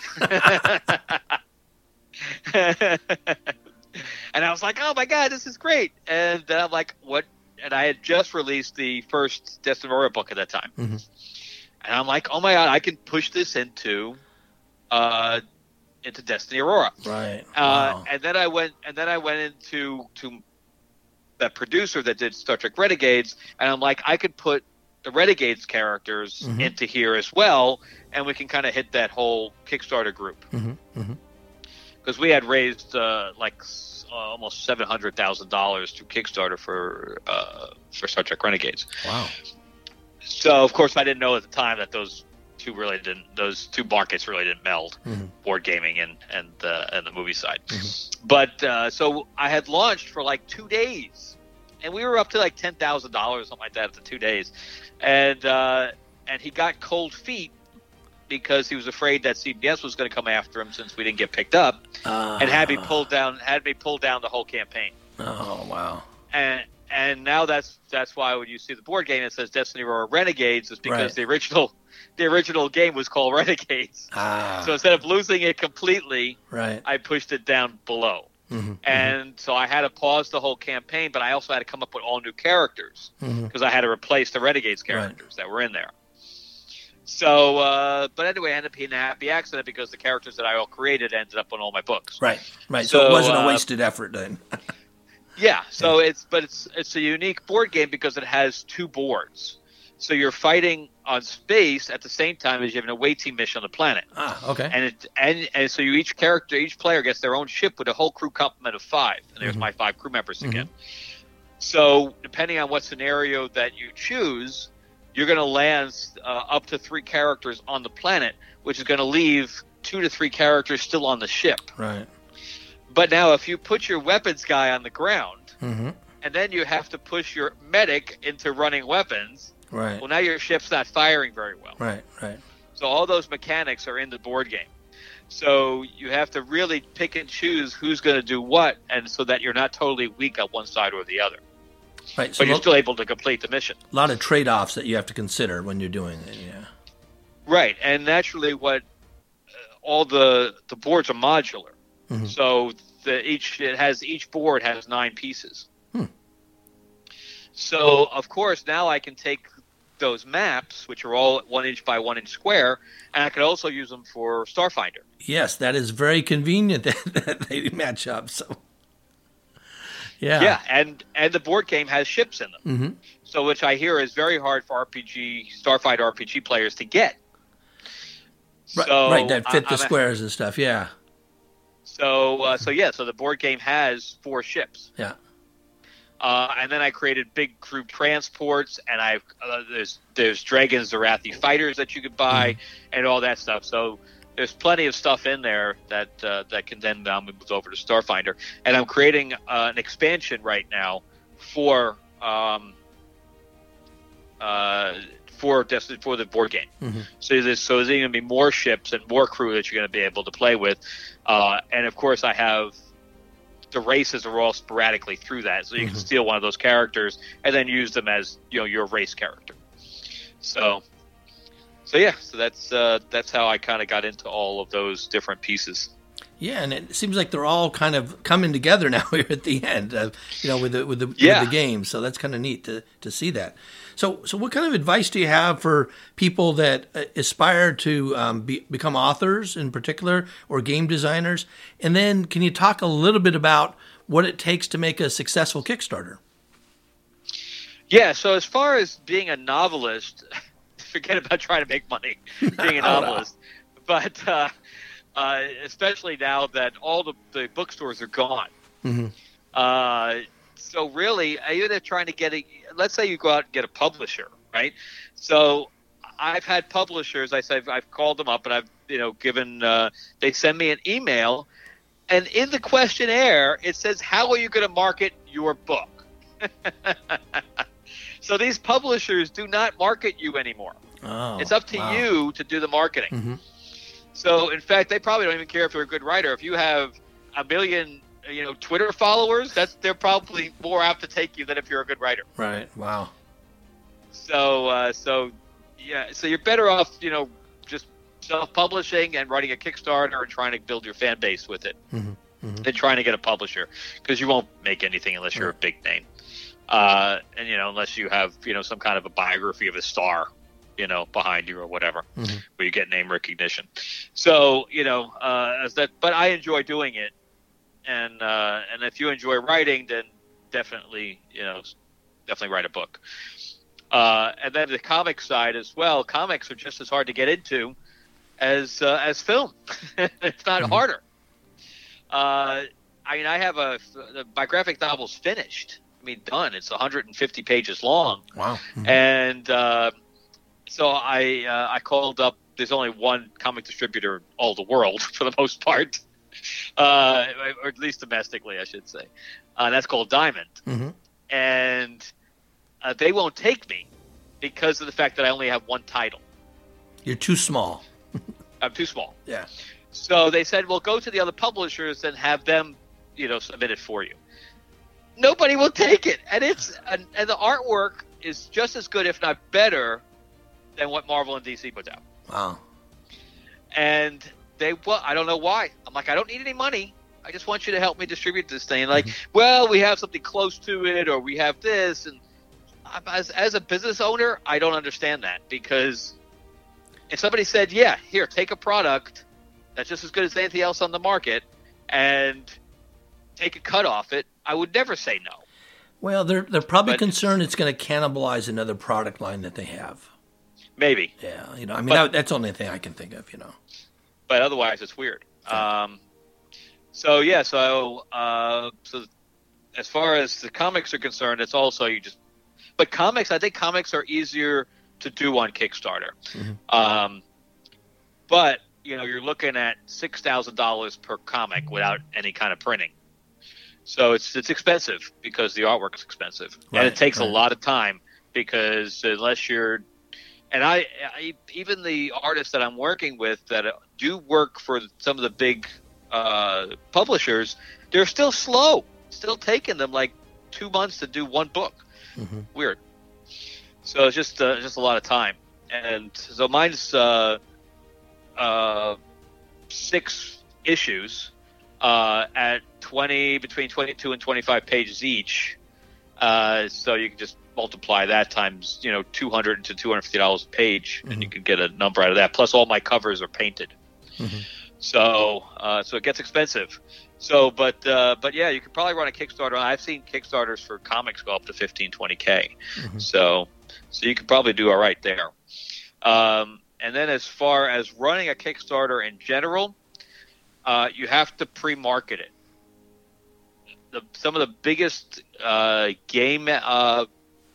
[SPEAKER 2] And I was like, "Oh my god, this is great!" And then I'm like, "What?" And I had just released the first Destiny Aurora book at that time,
[SPEAKER 1] Mhm.
[SPEAKER 2] and I'm like, "Oh my god, I can push this into, uh, into Destiny Aurora."
[SPEAKER 1] Right.
[SPEAKER 2] Uh,
[SPEAKER 1] Wow.
[SPEAKER 2] And then I went, and then I went into to that producer that did Star Trek Renegades, and I'm like, I could put the Renegades characters
[SPEAKER 1] Mhm.
[SPEAKER 2] into here as well, and we can kind of hit that whole Kickstarter group.
[SPEAKER 1] Mm-hmm. Mm-hmm.
[SPEAKER 2] Because we had raised uh, like s- uh, almost seven hundred thousand dollars through Kickstarter for uh, for Star Trek Renegades.
[SPEAKER 1] Wow.
[SPEAKER 2] So of course I didn't know at the time that those two really didn't those two markets really didn't meld,
[SPEAKER 1] Mhm.
[SPEAKER 2] board gaming and and uh, and the movie side.
[SPEAKER 1] Mhm.
[SPEAKER 2] But uh, so I had launched for like two days, and we were up to like ten thousand dollars, something like that, after two days, and uh, and he got cold feet because he was afraid that C B S was going to come after him since we didn't get picked up,
[SPEAKER 1] Uh,
[SPEAKER 2] and had me pulled down had me pull down the whole campaign.
[SPEAKER 1] Oh wow.
[SPEAKER 2] And and now that's that's why when you see the board game it says Destiny Aurora Renegades, is because
[SPEAKER 1] Right.
[SPEAKER 2] the original the original game was called Renegades.
[SPEAKER 1] Ah.
[SPEAKER 2] So instead of losing it completely,
[SPEAKER 1] Right.
[SPEAKER 2] I pushed it down below.
[SPEAKER 1] Mm-hmm.
[SPEAKER 2] And so I had to pause the whole campaign, but I also had to come up with all new characters because
[SPEAKER 1] Mm-hmm.
[SPEAKER 2] I had to replace the Renegades characters that were in there. So, uh, but anyway, I ended up being a happy accident because the characters that I all created ended up on all my books.
[SPEAKER 1] Right. Right. So,
[SPEAKER 2] So,
[SPEAKER 1] it wasn't a
[SPEAKER 2] uh,
[SPEAKER 1] wasted effort then.
[SPEAKER 2] Yeah. So it's but it's it's a unique board game because it has two boards. So you're fighting on space at the same time as you have an away team mission on the planet.
[SPEAKER 1] Ah. Okay.
[SPEAKER 2] And it and, and so you each character, each player gets their own ship with a whole crew complement of five. And there's
[SPEAKER 1] Mhm.
[SPEAKER 2] my five crew members again. So depending on what scenario that you choose, you're going to land uh, up to three characters on the planet, which is going to leave two to three characters still on the ship.
[SPEAKER 1] Right.
[SPEAKER 2] But now if you put your weapons guy on the ground,
[SPEAKER 1] Mm-hmm.
[SPEAKER 2] and then you have to push your medic into running weapons,
[SPEAKER 1] Right.
[SPEAKER 2] well, now your ship's not firing very well.
[SPEAKER 1] Right. Right.
[SPEAKER 2] So all those mechanics are in the board game. So you have to really pick and choose who's going to do what, and so that you're not totally weak on one side or the other.
[SPEAKER 1] Right. So
[SPEAKER 2] But you're
[SPEAKER 1] lo-
[SPEAKER 2] still able to complete the mission.
[SPEAKER 1] a lot of trade-offs that you have to consider when you're doing it. Yeah.
[SPEAKER 2] Right, and naturally, what uh, all the the boards are modular.
[SPEAKER 1] Mhm.
[SPEAKER 2] So the each it has each board has nine pieces.
[SPEAKER 1] Hmm.
[SPEAKER 2] So of course now I can take those maps, which are all one inch by one inch square, and I can also use them for Starfinder.
[SPEAKER 1] Yes, that is very convenient that, that they match up. So. Yeah.
[SPEAKER 2] Yeah, and and the board game has ships in them.
[SPEAKER 1] Mm-hmm.
[SPEAKER 2] So which I hear is very hard for R P G Starfighter R P G players to get.
[SPEAKER 1] Right,
[SPEAKER 2] So
[SPEAKER 1] right, that fit
[SPEAKER 2] I-
[SPEAKER 1] the
[SPEAKER 2] I'm a-
[SPEAKER 1] squares and stuff. Yeah.
[SPEAKER 2] So uh, so yeah, so the board game has four ships.
[SPEAKER 1] Yeah.
[SPEAKER 2] Uh, and then I created big group transports, and I've uh, there's there's Dragon's Zarathi fighters that you could buy, and all that stuff. So there's plenty of stuff in there that uh, that can then now move over to Starfinder. And I'm creating uh, an expansion right now for um, uh, for Destiny for the board game.
[SPEAKER 1] Mm-hmm.
[SPEAKER 2] So there's so there's going to be more ships and more crew that you're going to be able to play with, uh, and of course I have. The races are all sporadically through that, so you can
[SPEAKER 1] Mhm.
[SPEAKER 2] steal one of those characters and then use them as you know your race character. So, so yeah, so that's uh, that's how I kind of got into all of those different pieces.
[SPEAKER 1] Yeah, and it seems like they're all kind of coming together now here at the end, uh, you know, with the with the,
[SPEAKER 2] Yeah.
[SPEAKER 1] with the game. So that's kind of neat to, to see that. So, so what kind of advice do you have for people that uh, aspire to um, be, become authors in particular or game designers? And then can you talk a little bit about what it takes to make a successful Kickstarter?
[SPEAKER 2] Yeah, so as far as being a novelist, forget about trying to make money being a
[SPEAKER 1] Oh, no.
[SPEAKER 2] novelist. But uh, uh, especially now that all the, the bookstores are gone.
[SPEAKER 1] Mhm.
[SPEAKER 2] Uh, so really, even if trying to get a, let's say you go out and get a publisher, right? So I've had publishers, I said I've called them up and I've, you know, given, uh, they send me an email, and in the questionnaire, it says, how are you going to market your book? So these publishers do not market you anymore.
[SPEAKER 1] Oh,
[SPEAKER 2] It's up to
[SPEAKER 1] wow.
[SPEAKER 2] you to do the marketing.
[SPEAKER 1] Mhm.
[SPEAKER 2] So, in fact, they probably don't even care if you're a good writer. If you have a million, you know, Twitter followers, that's they're probably more apt to take you than if you're a good writer.
[SPEAKER 1] Right. Wow.
[SPEAKER 2] So, uh, so yeah, so you're better off, you know, just self-publishing and writing a Kickstarter and trying to build your fan base with it,
[SPEAKER 1] Mhm. Mhm.
[SPEAKER 2] than trying to get a publisher, because you won't make anything unless you're a big name, uh, and you know, unless you have, you know, some kind of a biography of a star, you know, behind you or whatever,
[SPEAKER 1] Mhm.
[SPEAKER 2] where you get name recognition. So, you know, uh, as that, but I enjoy doing it, and uh, and if you enjoy writing, then definitely, you know, definitely write a book. Uh, and then the comic side as well. Comics are just as hard to get into as uh, as film. It's not
[SPEAKER 1] Mhm.
[SPEAKER 2] harder. Uh, I mean, I have a my graphic novel's finished. I mean, done. It's one hundred fifty pages long.
[SPEAKER 1] Wow. Mhm.
[SPEAKER 2] And uh, so I uh, I called up. There's only one comic distributor in all the world for the most part, uh, or at least domestically, I should say. Uh, that's called Diamond,
[SPEAKER 1] Mhm.
[SPEAKER 2] and uh, they won't take me because of the fact that I only have one title.
[SPEAKER 1] You're too small.
[SPEAKER 2] I'm too small.
[SPEAKER 1] Yeah.
[SPEAKER 2] So they said, "Well, go to the other publishers and have them, you know, submit it for you." nobody will take it, and it's and, and the artwork is just as good, if not better, than what Marvel and D C puts out.
[SPEAKER 1] Wow.
[SPEAKER 2] And they, well, I don't know why. I'm like, I don't need any money. I just want you to help me distribute this thing. Like, mm-hmm. well, we have something close to it, or we have this, and as as a business owner, I don't understand that, because if somebody said, yeah, here, take a product that's just as good as anything else on the market and take a cut off it, I would never say no.
[SPEAKER 1] Well, they're they're probably
[SPEAKER 2] but,
[SPEAKER 1] concerned it's going to cannibalize another product line that they have.
[SPEAKER 2] Maybe.
[SPEAKER 1] Yeah, you know, I mean,
[SPEAKER 2] but,
[SPEAKER 1] that, that's the only thing I can think of, you know.
[SPEAKER 2] But otherwise, it's weird. Yeah. Um, so, yeah, so uh, so as far as the comics are concerned, it's also you just – but comics, I think comics are easier to do on Kickstarter. Mm-hmm. Um, but, you know, you're looking at six thousand dollars per comic without any kind of printing. So it's it's expensive because the artwork is expensive. Right, and it takes right. a lot of time, because unless you're – and I, I even the artists that I'm working with that do work for some of the big uh, publishers, they're still slow, still taking them like two months to do one book. Mm-hmm. Weird. So it's just uh, just a lot of time. And so mine's uh, uh, six issues uh, at twenty between twenty-two and twenty-five pages each. Uh, so you can just multiply that times, you know, two hundred to two hundred fifty dollars a page, mm-hmm. and you can get a number out of that. Plus, all my covers are painted, mm-hmm. so uh, so it gets expensive. So, but uh, but yeah, you could probably run a Kickstarter. I've seen Kickstarters for comics go up to fifteen, twenty K. Mm-hmm. So so you could probably do all right there. Um, and then as far as running a Kickstarter in general, uh, you have to pre-market it. The, some of the biggest uh, game uh,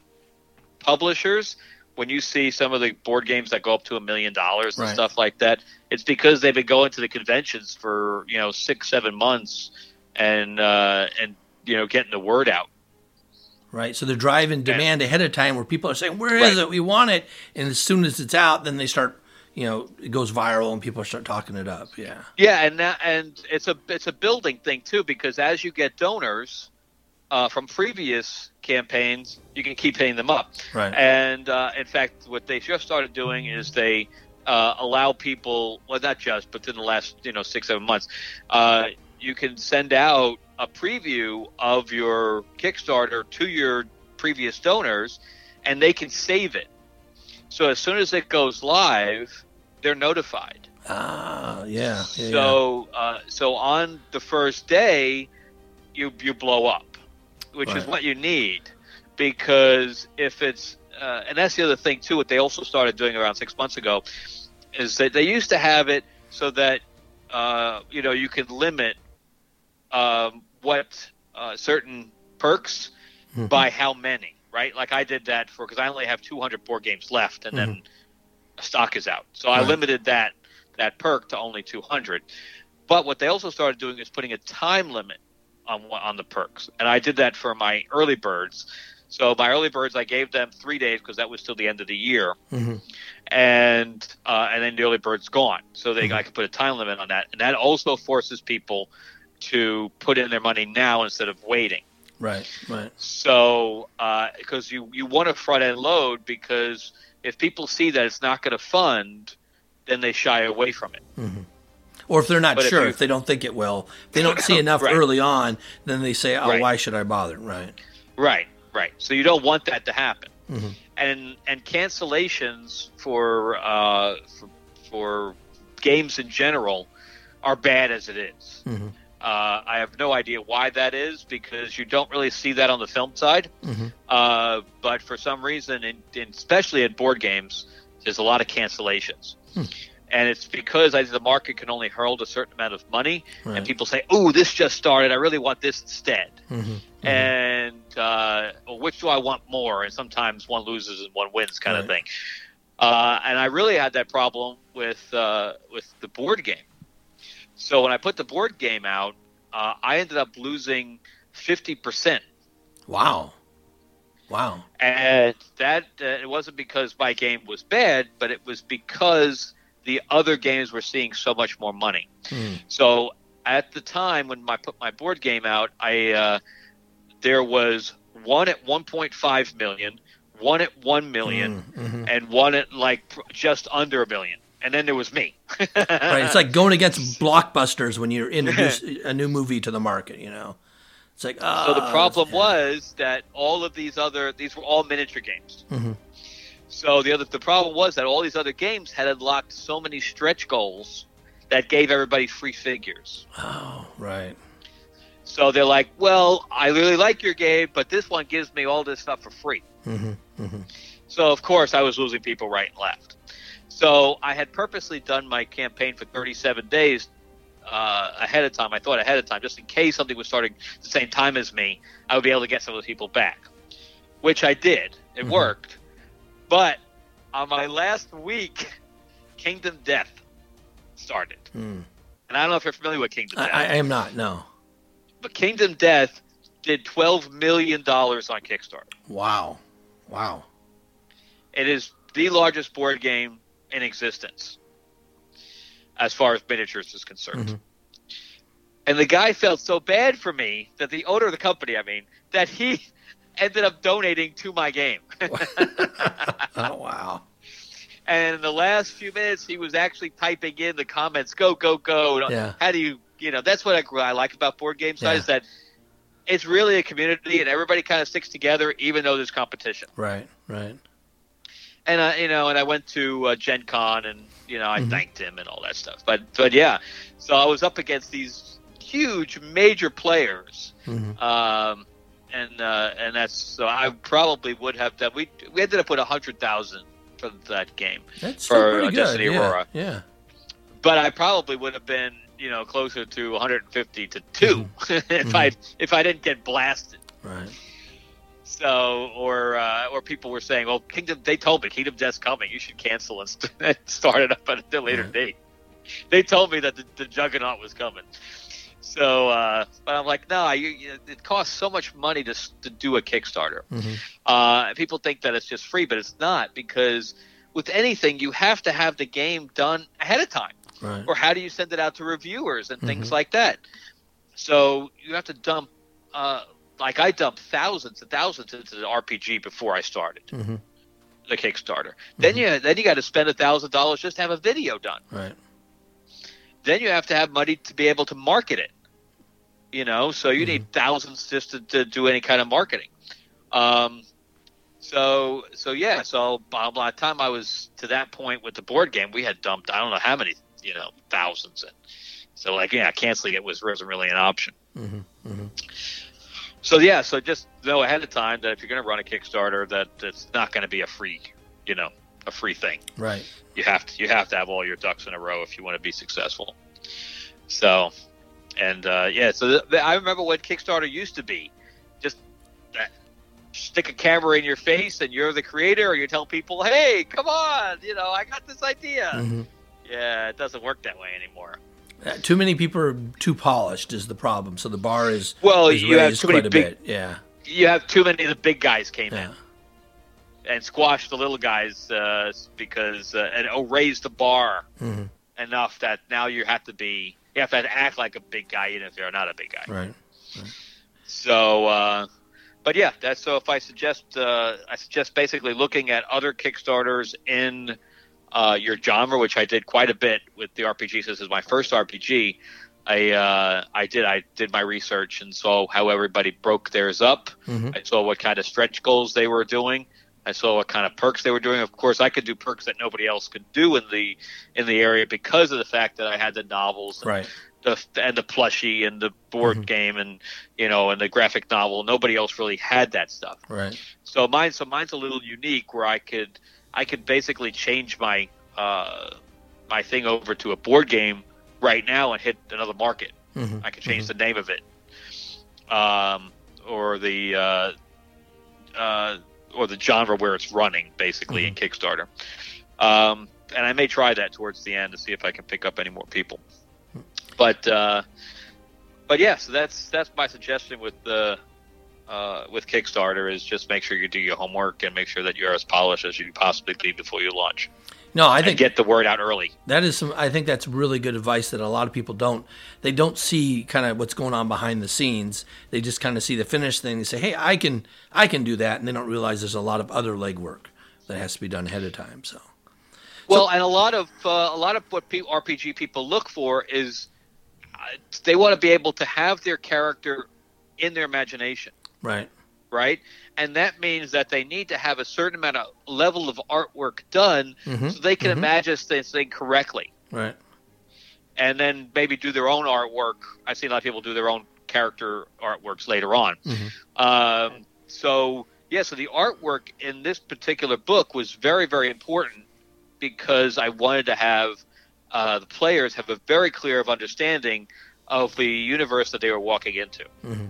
[SPEAKER 2] publishers, when you see some of the board games that go up to a million dollars and
[SPEAKER 1] right.
[SPEAKER 2] stuff like that, it's because they've been going to the conventions for, you know, six, seven months and, uh, and you know, getting the word out.
[SPEAKER 1] Right. So they're driving demand and, ahead of time where people are saying, where is right. it? We want it. And as soon as it's out, then they start, you know, it goes viral and people start talking it up. Yeah.
[SPEAKER 2] Yeah. And that, and it's a, it's a building thing too, because as you get donors, Uh, from previous campaigns, you can keep hitting them up.
[SPEAKER 1] Right.
[SPEAKER 2] And uh, in fact, what they just started doing is they uh, allow people, well, not just, but in the last, you know, six, seven months, uh, you can send out a preview of your Kickstarter to your previous donors, and they can save it. So as soon as it goes live, they're notified.
[SPEAKER 1] Ah, yeah. yeah
[SPEAKER 2] so, yeah. Uh, so on the first day, you you blow up. Which right. is what you need, because if it's uh, and that's the other thing too. What they also started doing around six months ago is that they used to have it so that uh, you know you could limit um, what uh, certain perks mm-hmm. by how many, right? Like I did that for because I only have two hundred board games left, and mm-hmm. then stock is out, so right. I limited that that perk to only two hundred. But what they also started doing is putting a time limit on on the perks, and I did that for my early birds. So my early birds, I gave them three days because that was till the end of the year, mm-hmm. and uh, and then the early bird's gone. So they mm-hmm. I could put a time limit on that, and that also forces people to put in their money now instead of waiting.
[SPEAKER 1] Right, right.
[SPEAKER 2] So because uh, you you want to front end load, because if people see that it's not going to fund, then they shy away from it.
[SPEAKER 1] Mm-hmm. Or if they're not
[SPEAKER 2] but
[SPEAKER 1] sure, if,
[SPEAKER 2] you,
[SPEAKER 1] if they don't think it will, if they don't see enough
[SPEAKER 2] right.
[SPEAKER 1] early on, then they say, oh,
[SPEAKER 2] right.
[SPEAKER 1] why should I bother? Right.
[SPEAKER 2] Right, right. So you don't want that to happen.
[SPEAKER 1] Mm-hmm.
[SPEAKER 2] And and cancellations for, uh, for for games in general are bad as it is.
[SPEAKER 1] Mm-hmm.
[SPEAKER 2] Uh, I have no idea why that is, because you don't really see that on the film side.
[SPEAKER 1] Mm-hmm.
[SPEAKER 2] Uh, but for some reason, in, in, especially at board games, there's a lot of cancellations. Hmm. And it's because I think the market can only hold a certain amount of money, right. and people say, "Oh, this just started. I really want this instead."
[SPEAKER 1] Mm-hmm. Mm-hmm.
[SPEAKER 2] And uh, well, which do I want more? And sometimes one loses and one wins, kind
[SPEAKER 1] right.
[SPEAKER 2] of thing. Uh, and I really had that problem with uh, with the board game. So when I put the board game out, uh, I ended up losing fifty percent.
[SPEAKER 1] Wow! Wow!
[SPEAKER 2] And that uh, it wasn't because my game was bad, but it was because the other games were seeing so much more money. Mm. So at the time when I put my board game out, I uh, there was one at one point five million, one at one million, mm-hmm. and one at like just under a million. And then there was me.
[SPEAKER 1] Right. It's like going against blockbusters when you're introduce a new movie to the market, you know. It's like, oh,
[SPEAKER 2] so the problem was that all of these other, these were all miniature games.
[SPEAKER 1] Mm-hmm.
[SPEAKER 2] So the other, the problem was that all these other games had unlocked so many stretch goals that gave everybody free figures.
[SPEAKER 1] Oh, right.
[SPEAKER 2] So they're like, well, I really like your game, but this one gives me all this stuff for free.
[SPEAKER 1] Mm-hmm. Mm-hmm.
[SPEAKER 2] So, of course, I was losing people right and left. So I had purposely done my campaign for thirty-seven days uh, ahead of time. I thought ahead of time, just in case something was starting at the same time as me, I would be able to get some of those people back, which I did. It
[SPEAKER 1] Mm-hmm.
[SPEAKER 2] worked. But on my last week, Kingdom Death started.
[SPEAKER 1] Mm.
[SPEAKER 2] And I don't know if you're familiar with Kingdom Death.
[SPEAKER 1] I, I am not, no.
[SPEAKER 2] But Kingdom Death did twelve million dollars on Kickstarter.
[SPEAKER 1] Wow. Wow.
[SPEAKER 2] It is the largest board game in existence as far as miniatures is concerned.
[SPEAKER 1] Mm-hmm.
[SPEAKER 2] And the guy felt so bad for me, that the owner of the company, I mean, that he ended up donating to my game.
[SPEAKER 1] Oh, wow.
[SPEAKER 2] And in the last few minutes, he was actually typing in the comments, go, go, go.
[SPEAKER 1] Yeah.
[SPEAKER 2] How do you, you know, that's what I, I like about board game side
[SPEAKER 1] Yeah.
[SPEAKER 2] is that it's really a community and everybody kind of sticks together even though there's competition.
[SPEAKER 1] Right, right.
[SPEAKER 2] And, uh, you know, and I went to uh, Gen Con and, you know, I
[SPEAKER 1] Mm-hmm.
[SPEAKER 2] thanked him and all that stuff. But, but yeah, so I was up against these huge major players.
[SPEAKER 1] Mm-hmm.
[SPEAKER 2] Um, and, uh, and that's, so I probably would have done, we, we ended up with a hundred thousand for that game.
[SPEAKER 1] That's still
[SPEAKER 2] for
[SPEAKER 1] pretty
[SPEAKER 2] uh,
[SPEAKER 1] good.
[SPEAKER 2] Destiny
[SPEAKER 1] Yeah,
[SPEAKER 2] Aurora.
[SPEAKER 1] yeah.
[SPEAKER 2] But I probably would have been, you know, closer to one hundred fifty to two
[SPEAKER 1] Mm-hmm.
[SPEAKER 2] if
[SPEAKER 1] Mm-hmm.
[SPEAKER 2] I if I didn't get blasted.
[SPEAKER 1] Right.
[SPEAKER 2] So, or uh, or people were saying, "Well, Kingdom," they told me Kingdom Death's coming. You should cancel and st- start it up at a later
[SPEAKER 1] Right.
[SPEAKER 2] date. They told me that the, the Juggernaut was coming. So, uh, but I'm like, no, you, you, it costs so much money to s- to do a Kickstarter.
[SPEAKER 1] Mm-hmm.
[SPEAKER 2] Uh, people think that it's just free, but it's not, because with anything, you have to have the game done ahead of time.
[SPEAKER 1] Right.
[SPEAKER 2] Or how do you send it out to reviewers and things
[SPEAKER 1] Mhm.
[SPEAKER 2] like that? So you have to dump, uh, like I dumped thousands and thousands into the R P G before I started
[SPEAKER 1] Mm-hmm.
[SPEAKER 2] the Kickstarter. Then you then you got to spend a thousand dollars just to have a video done.
[SPEAKER 1] Right.
[SPEAKER 2] Then you have to have money to be able to market it. You know, so you
[SPEAKER 1] Mm-hmm.
[SPEAKER 2] need thousands just to, to do any kind of marketing. Um, so so yeah, so by the time I was to that point with the board game, we had dumped I don't know how many, you know, thousands in. So like yeah, canceling it was wasn't really an option.
[SPEAKER 1] Mm-hmm. Mm-hmm.
[SPEAKER 2] So yeah, so just know ahead of time that if you're going to run a Kickstarter, that it's not going to be a free, you know, a free thing.
[SPEAKER 1] Right.
[SPEAKER 2] You have to you have to have all your ducks in a row if you want to be successful. So, and uh, yeah, so th- th- I remember what Kickstarter used to be, just uh, stick a camera in your face and you're the creator, or you tell people, hey, come on, you know, I got this idea.
[SPEAKER 1] Mm-hmm.
[SPEAKER 2] Yeah, it doesn't work that way anymore.
[SPEAKER 1] Uh, too many people are too polished is the problem. So the bar is
[SPEAKER 2] Well,
[SPEAKER 1] is
[SPEAKER 2] you have
[SPEAKER 1] raised
[SPEAKER 2] too many
[SPEAKER 1] quite a
[SPEAKER 2] big-
[SPEAKER 1] bit. Yeah.
[SPEAKER 2] You have too many of the big guys came
[SPEAKER 1] Yeah.
[SPEAKER 2] in and squashed the little guys uh, because uh, and oh, raised the bar
[SPEAKER 1] Mm-hmm.
[SPEAKER 2] enough that now you have to be you have to act like a big guy even if you're not a big guy.
[SPEAKER 1] Right.
[SPEAKER 2] So, uh, but yeah, that's so. If I suggest, uh, I suggest basically looking at other Kickstarters in uh, your genre, which I did quite a bit with the R P G. This is my first R P G. I uh, I did I did my research and saw how everybody broke theirs up.
[SPEAKER 1] Mm-hmm.
[SPEAKER 2] I saw what kind of stretch goals they were doing. I saw what kind of perks they were doing. Of course, I could do perks that nobody else could do in the in the area because of the fact that I had the novels, and
[SPEAKER 1] Right.
[SPEAKER 2] the and the plushie and the board
[SPEAKER 1] Mhm.
[SPEAKER 2] game and you know and the graphic novel. Nobody else really had that stuff.
[SPEAKER 1] Right.
[SPEAKER 2] So mine, so mine's a little unique where I could I could basically change my uh, my thing over to a board game right now and hit another market.
[SPEAKER 1] Mm-hmm.
[SPEAKER 2] I could change the name of it, um, or the uh, uh, or the genre where it's running, basically in Kickstarter. Um, and I may try that towards the end to see if I can pick up any more people. But uh, but yeah, so that's that's my suggestion with the uh, with Kickstarter is just make sure you do your homework and make sure that you're as polished as you can possibly be before you launch.
[SPEAKER 1] No, I
[SPEAKER 2] and
[SPEAKER 1] think
[SPEAKER 2] get the word out early.
[SPEAKER 1] that is some. I think that's really good advice that a lot of people don't. They don't see kind of what's going on behind the scenes. They just kind of see the finished thing and say, "Hey, I can, I can do that," and they don't realize there's a lot of other legwork that has to be done ahead of time. So,
[SPEAKER 2] Well,
[SPEAKER 1] so,
[SPEAKER 2] and a lot of uh, a lot of what P- R P G people look for is uh, they want to be able to have their character in their imagination,
[SPEAKER 1] right,
[SPEAKER 2] right? And that means that they need to have a certain amount of level of artwork done
[SPEAKER 1] mm-hmm.
[SPEAKER 2] so they can
[SPEAKER 1] mm-hmm.
[SPEAKER 2] imagine this thing correctly.
[SPEAKER 1] right,
[SPEAKER 2] And then maybe do their own artwork. I've seen a lot of people do their own character artworks later on.
[SPEAKER 1] Mm-hmm.
[SPEAKER 2] Um, so, yeah, so the artwork in this particular book was very, very important because I wanted to have uh, the players have a very clear of understanding of the universe that they were walking into.
[SPEAKER 1] Mm-hmm.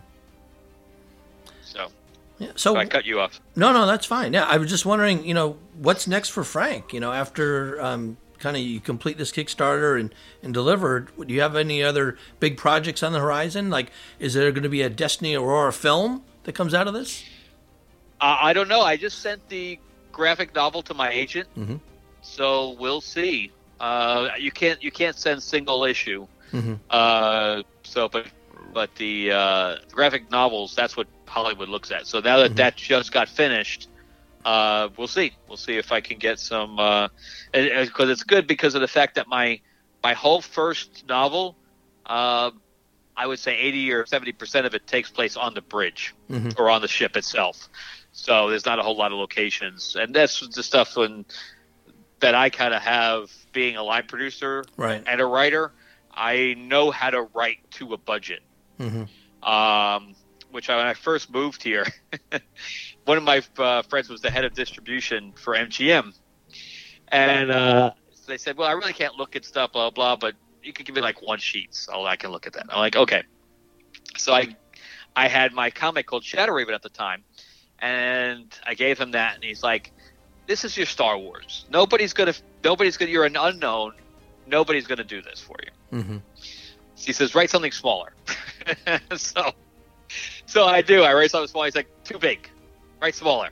[SPEAKER 2] So,
[SPEAKER 1] yeah. So,
[SPEAKER 2] so I cut you off.
[SPEAKER 1] No, no, that's fine. Yeah, I was just wondering, you know, what's next for Frank? You know, after um, kind of you complete this Kickstarter and, and delivered, do you have any other big projects on the horizon? Like, is there going to be a Destiny Aurora film that comes out of this?
[SPEAKER 2] Uh, I don't know. I just sent the graphic novel to my agent,
[SPEAKER 1] mm-hmm.
[SPEAKER 2] so we'll see. Uh, you can't you can't send single issue.
[SPEAKER 1] Mm-hmm.
[SPEAKER 2] Uh, so, but but the uh, graphic novels, that's what Hollywood looks at. So now that
[SPEAKER 1] mm-hmm.
[SPEAKER 2] that just got finished, uh, we'll see. We'll see if I can get some. Because uh, it's good because of the fact that my my whole first novel, uh, I would say eighty or seventy percent of it takes place on the bridge
[SPEAKER 1] mm-hmm.
[SPEAKER 2] or on the ship itself. So there's not a whole lot of locations, and that's the stuff when that I kind of have being a line producer
[SPEAKER 1] right.
[SPEAKER 2] and a writer. I know how to write to a budget.
[SPEAKER 1] Mm-hmm.
[SPEAKER 2] Um, which I, when I first moved here, one of my uh, friends was the head of distribution for M G M, and uh, they said, "Well, I really can't look at stuff, blah blah, but you could give me like one sheet, so I can look at that." I'm like, "Okay." So I, I had my comic called Shadow Raven at the time, and I gave him that, and he's like, "This is your Star Wars. Nobody's gonna, nobody's gonna. You're an unknown. Nobody's gonna do this for you."
[SPEAKER 1] Mm-hmm.
[SPEAKER 2] So he says, "Write something smaller." so, so I do. I write something smaller. He's like, "Too big. Write smaller."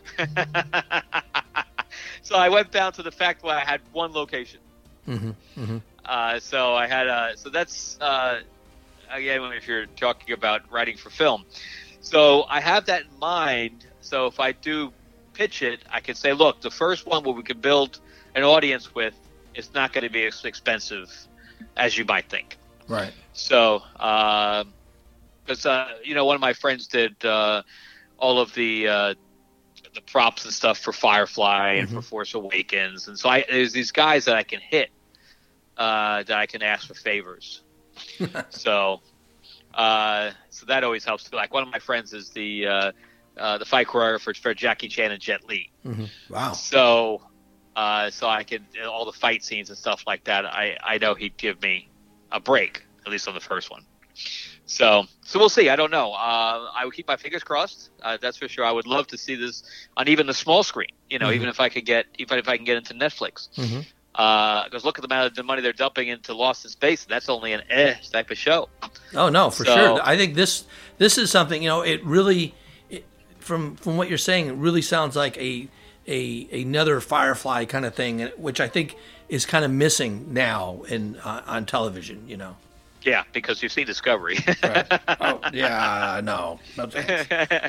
[SPEAKER 2] So I went down to the fact where I had one location.
[SPEAKER 1] Mm-hmm. Mm-hmm.
[SPEAKER 2] Uh, so I had. Uh, so that's uh, again, if you're talking about writing for film. So I have that in mind. So if I do pitch it, I can say, look, the first one where we can build an audience with is not going to be as expensive as you might think.
[SPEAKER 1] Right.
[SPEAKER 2] So, because uh, uh, you know, one of my friends did uh, all of the uh, the props and stuff for Firefly and
[SPEAKER 1] mm-hmm.
[SPEAKER 2] for Force Awakens, and so I, there's these guys that I can hit uh, that I can ask for favors. so, uh, so that always helps. Like one of my friends is the uh, uh, the fight choreographer for Jackie Chan and Jet Li.
[SPEAKER 1] Mm-hmm. Wow.
[SPEAKER 2] So, uh, so I can all the fight scenes and stuff like that. I, I know he'd give me a break, at least on the first one. So, so we'll see. I don't know. Uh, I would keep my fingers crossed. Uh, that's for sure. I would love to see this on even the small screen. You know, mm-hmm. even if I could get, even if I can get into Netflix. Because mm-hmm. uh, look at the amount of the money they're dumping into Lost in Space. And that's only an eh type of show.
[SPEAKER 1] Oh no, for
[SPEAKER 2] so,
[SPEAKER 1] sure. I think this this is something. You know, it really, it, from from what you're saying, it really sounds like a a another Firefly kind of thing, which I think is kind of missing now in uh, on television. You know.
[SPEAKER 2] Yeah, because you see Discovery.
[SPEAKER 1] Right. Oh, yeah, no. no thanks.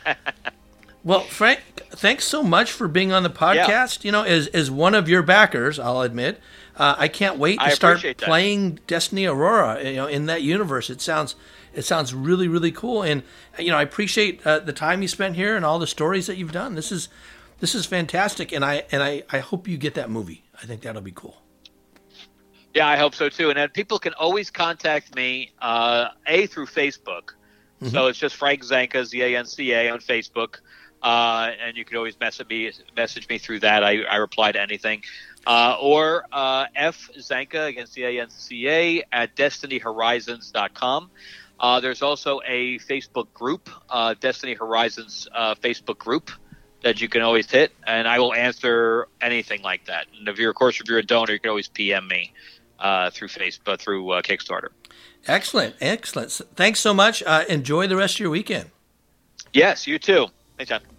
[SPEAKER 1] Well, Frank, thanks so much for being on the podcast. Yeah. You know, as as one of your backers, I'll admit, uh, I can't wait to
[SPEAKER 2] I
[SPEAKER 1] start
[SPEAKER 2] that.
[SPEAKER 1] playing Destiny Aurora. You know, in that universe, it sounds it sounds really really cool. And you know, I appreciate uh, the time you spent here and all the stories that you've done. This is this is fantastic, and I and I, I hope you get that movie. I think that'll be cool.
[SPEAKER 2] Yeah, I hope so too. And then people can always contact me, uh, A, through Facebook. Mm-hmm. So it's just Frank Zanca, Z A N C A, on Facebook. Uh, and you can always message me message me through that. I, I reply to anything. Uh, or uh, F. Zanca, again, Z A N C A, at destiny horizons dot com. Uh, there's also a Facebook group, uh, Destiny Horizons uh, Facebook group, that you can always hit. And I will answer anything like that. And if you're, of course, if you're a donor, you can always P M me. Uh, through Facebook, through uh, Kickstarter.
[SPEAKER 1] Excellent, excellent. Thanks so much. Uh, enjoy the rest of your weekend.
[SPEAKER 2] Yes, you too. Thanks, John.